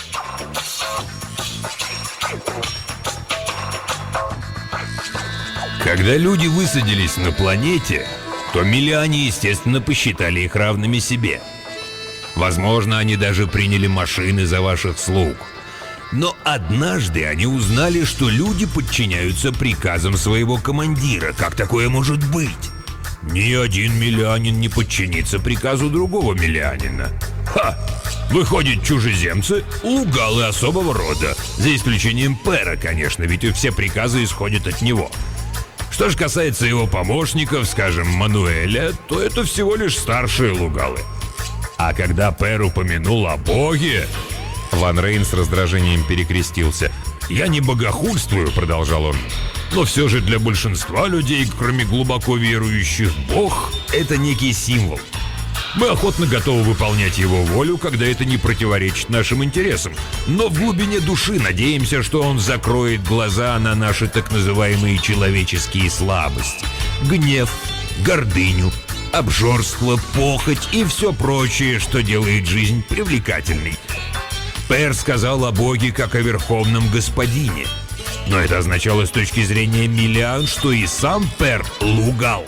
Когда люди высадились на планете, то миллиане, естественно, посчитали их равными себе. Возможно, они даже приняли машины за ваших слуг. Но однажды они узнали, что люди подчиняются приказам своего командира. Как такое может быть? Ни один миллианин не подчинится приказу другого миллианина. Ха! Выходят чужеземцы, лугалы особого рода. За исключением Пэра, конечно, ведь все приказы исходят от него. Что же касается его помощников, скажем, Мануэля, то это всего лишь старшие лугалы. А когда Пэр упомянул о Боге... Ван Рейн с раздражением перекрестился. «Я не богохульствую», — продолжал он. «Но все же для большинства людей, кроме глубоко верующих, Бог — это некий символ. Мы охотно готовы выполнять его волю, когда это не противоречит нашим интересам. Но в глубине души надеемся, что он закроет глаза на наши так называемые человеческие слабости. Гнев, гордыню, обжорство, похоть и все прочее, что делает жизнь привлекательной. Пэр сказал о Боге как о верховном господине. Но это означало с точки зрения миллиан, что и сам Пэр лугал.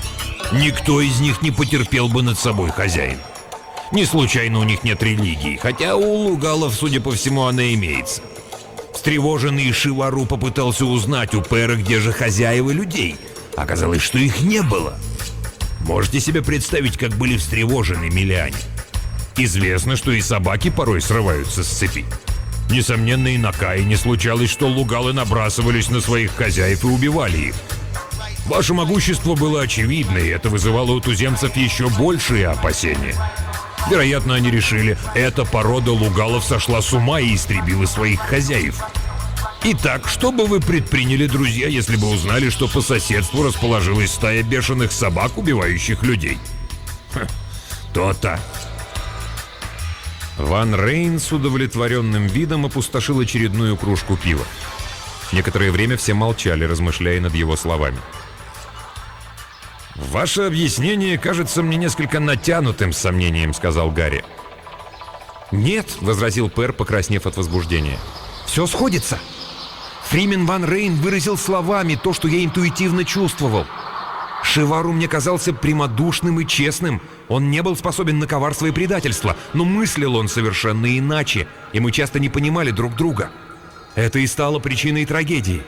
Никто из них не потерпел бы над собой хозяина. Не случайно у них нет религии, хотя у лугалов, судя по всему, она имеется. Встревоженный Шивару попытался узнать у Пэра, где же хозяева людей. Оказалось, что их не было. Можете себе представить, как были встревожены миллиане? Известно, что и собаки порой срываются с цепи. Несомненно, и на Каине случалось, что лугалы набрасывались на своих хозяев и убивали их. Ваше могущество было очевидно, и это вызывало у туземцев еще большие опасения. Вероятно, они решили, эта порода лугалов сошла с ума и истребила своих хозяев. Итак, что бы вы предприняли, друзья, если бы узнали, что по соседству расположилась стая бешеных собак, убивающих людей? Ха, то-то. Ван Рейн с удовлетворенным видом опустошил очередную кружку пива. Некоторое время все молчали, размышляя над его словами. «Ваше объяснение кажется мне несколько натянутым», — с сомнением сказал Гарри. «Нет», — возразил Пэр, покраснев от возбуждения. «Все сходится. Фримен ван Рейн выразил словами то, что я интуитивно чувствовал. Шивару мне казался прямодушным и честным. Он не был способен на коварство и предательство, но мыслил он совершенно иначе, и мы часто не понимали друг друга. Это и стало причиной трагедии.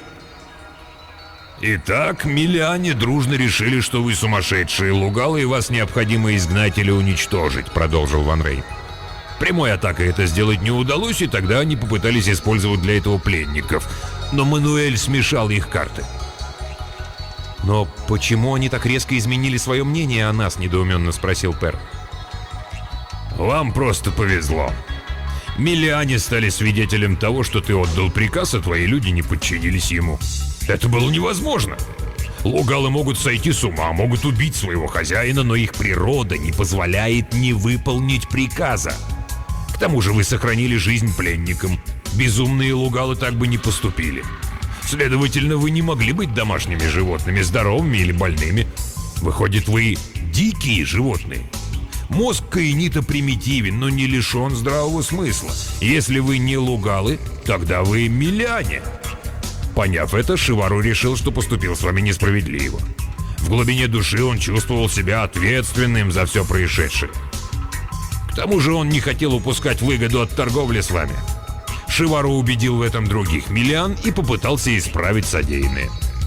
Итак, миллиане дружно решили, что вы сумасшедшие лугалы и вас необходимо изгнать или уничтожить, продолжил Ван Рейн. Прямой атакой это сделать не удалось, и тогда они попытались использовать для этого пленников. Но Мануэль смешал их карты. «Но почему они так резко изменили свое мнение о нас?» – недоуменно спросил Пер. «Вам просто повезло. Миллиане стали свидетелем того, что ты отдал приказ, а твои люди не подчинились ему. Это было невозможно. Лугалы могут сойти с ума, могут убить своего хозяина, но их природа не позволяет не выполнить приказа. К тому же вы сохранили жизнь пленникам. Безумные лугалы так бы не поступили. Следовательно, вы не могли быть домашними животными, здоровыми или больными. Выходит, вы дикие животные. Мозг каинита примитивен, но не лишен здравого смысла. Если вы не лугалы, тогда вы миллиане». Поняв это, Шивару решил, что поступил с вами несправедливо. В глубине души он чувствовал себя ответственным за все происшедшее. К тому же он не хотел упускать выгоду от торговли с вами. Шивару убедил в этом других миллиан и попытался исправить содеянное.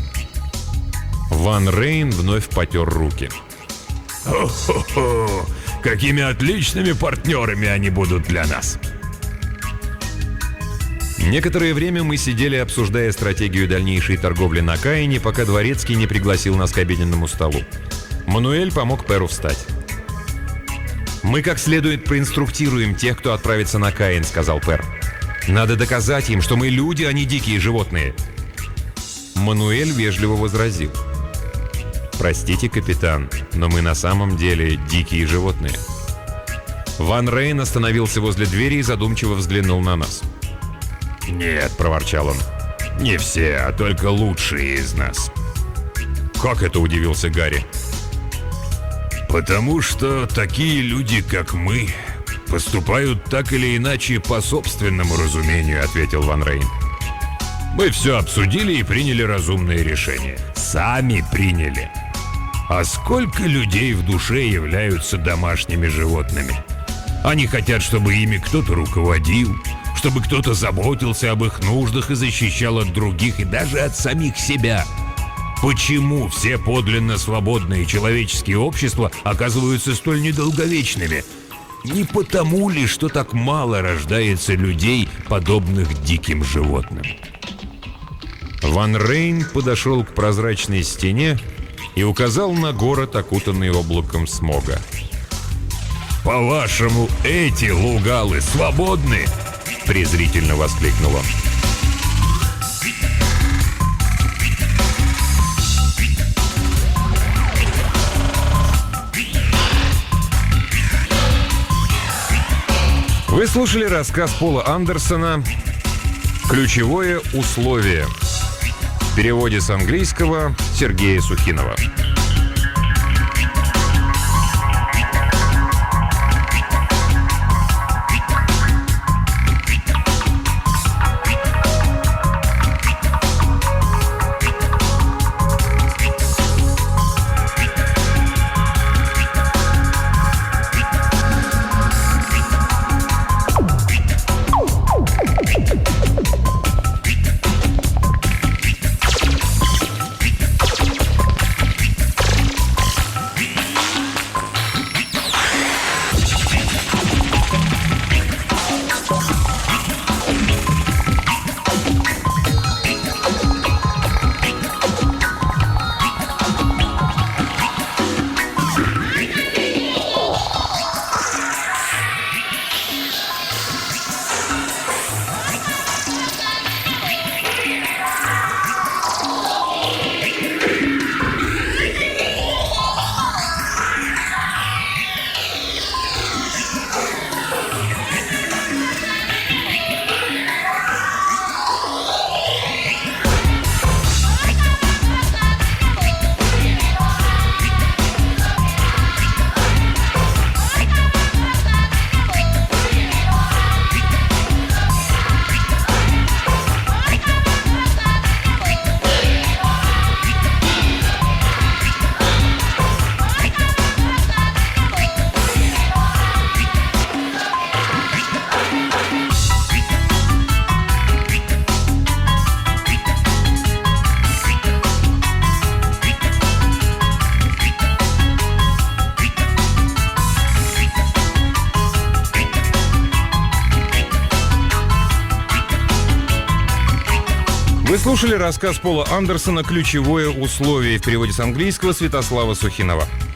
Ван Рейн вновь потер руки. «Хо-хо-хо! Какими отличными партнерами они будут для нас!» Некоторое время мы сидели, обсуждая стратегию дальнейшей торговли на Каине, пока Дворецкий не пригласил нас к обеденному столу. Мануэль помог Перу встать. «Мы как следует проинструктируем тех, кто отправится на Каин», — сказал Пер. «Надо доказать им, что мы люди, а не дикие животные». Мануэль вежливо возразил. «Простите, капитан, но мы на самом деле дикие животные». Ван Рейн остановился возле двери и задумчиво взглянул на нас. «Нет», — проворчал он, — «не все, а только лучшие из нас». «Как это?» — удивился Гарри. «Потому что такие люди, как мы, поступают так или иначе по собственному разумению», — ответил Ван Рейн. «Мы все обсудили и приняли разумные решения. Сами приняли. А сколько людей в душе являются домашними животными? Они хотят, чтобы ими кто-то руководил, чтобы кто-то заботился об их нуждах и защищал от других, и даже от самих себя. Почему все подлинно свободные человеческие общества оказываются столь недолговечными? Не потому ли, что так мало рождается людей, подобных диким животным?» Ван Рейн подошел к прозрачной стене и указал на город, окутанный облаком смога. «По-вашему, эти лугалы свободны?» — презрительно воскликнул он. Вы слушали рассказ Пола Андерсона «Ключевое условие» в переводе с английского Сергея Сухинова. Вы слушали рассказ Пола Андерсона «Ключевое условие» в переводе с английского Святослава Сухинова.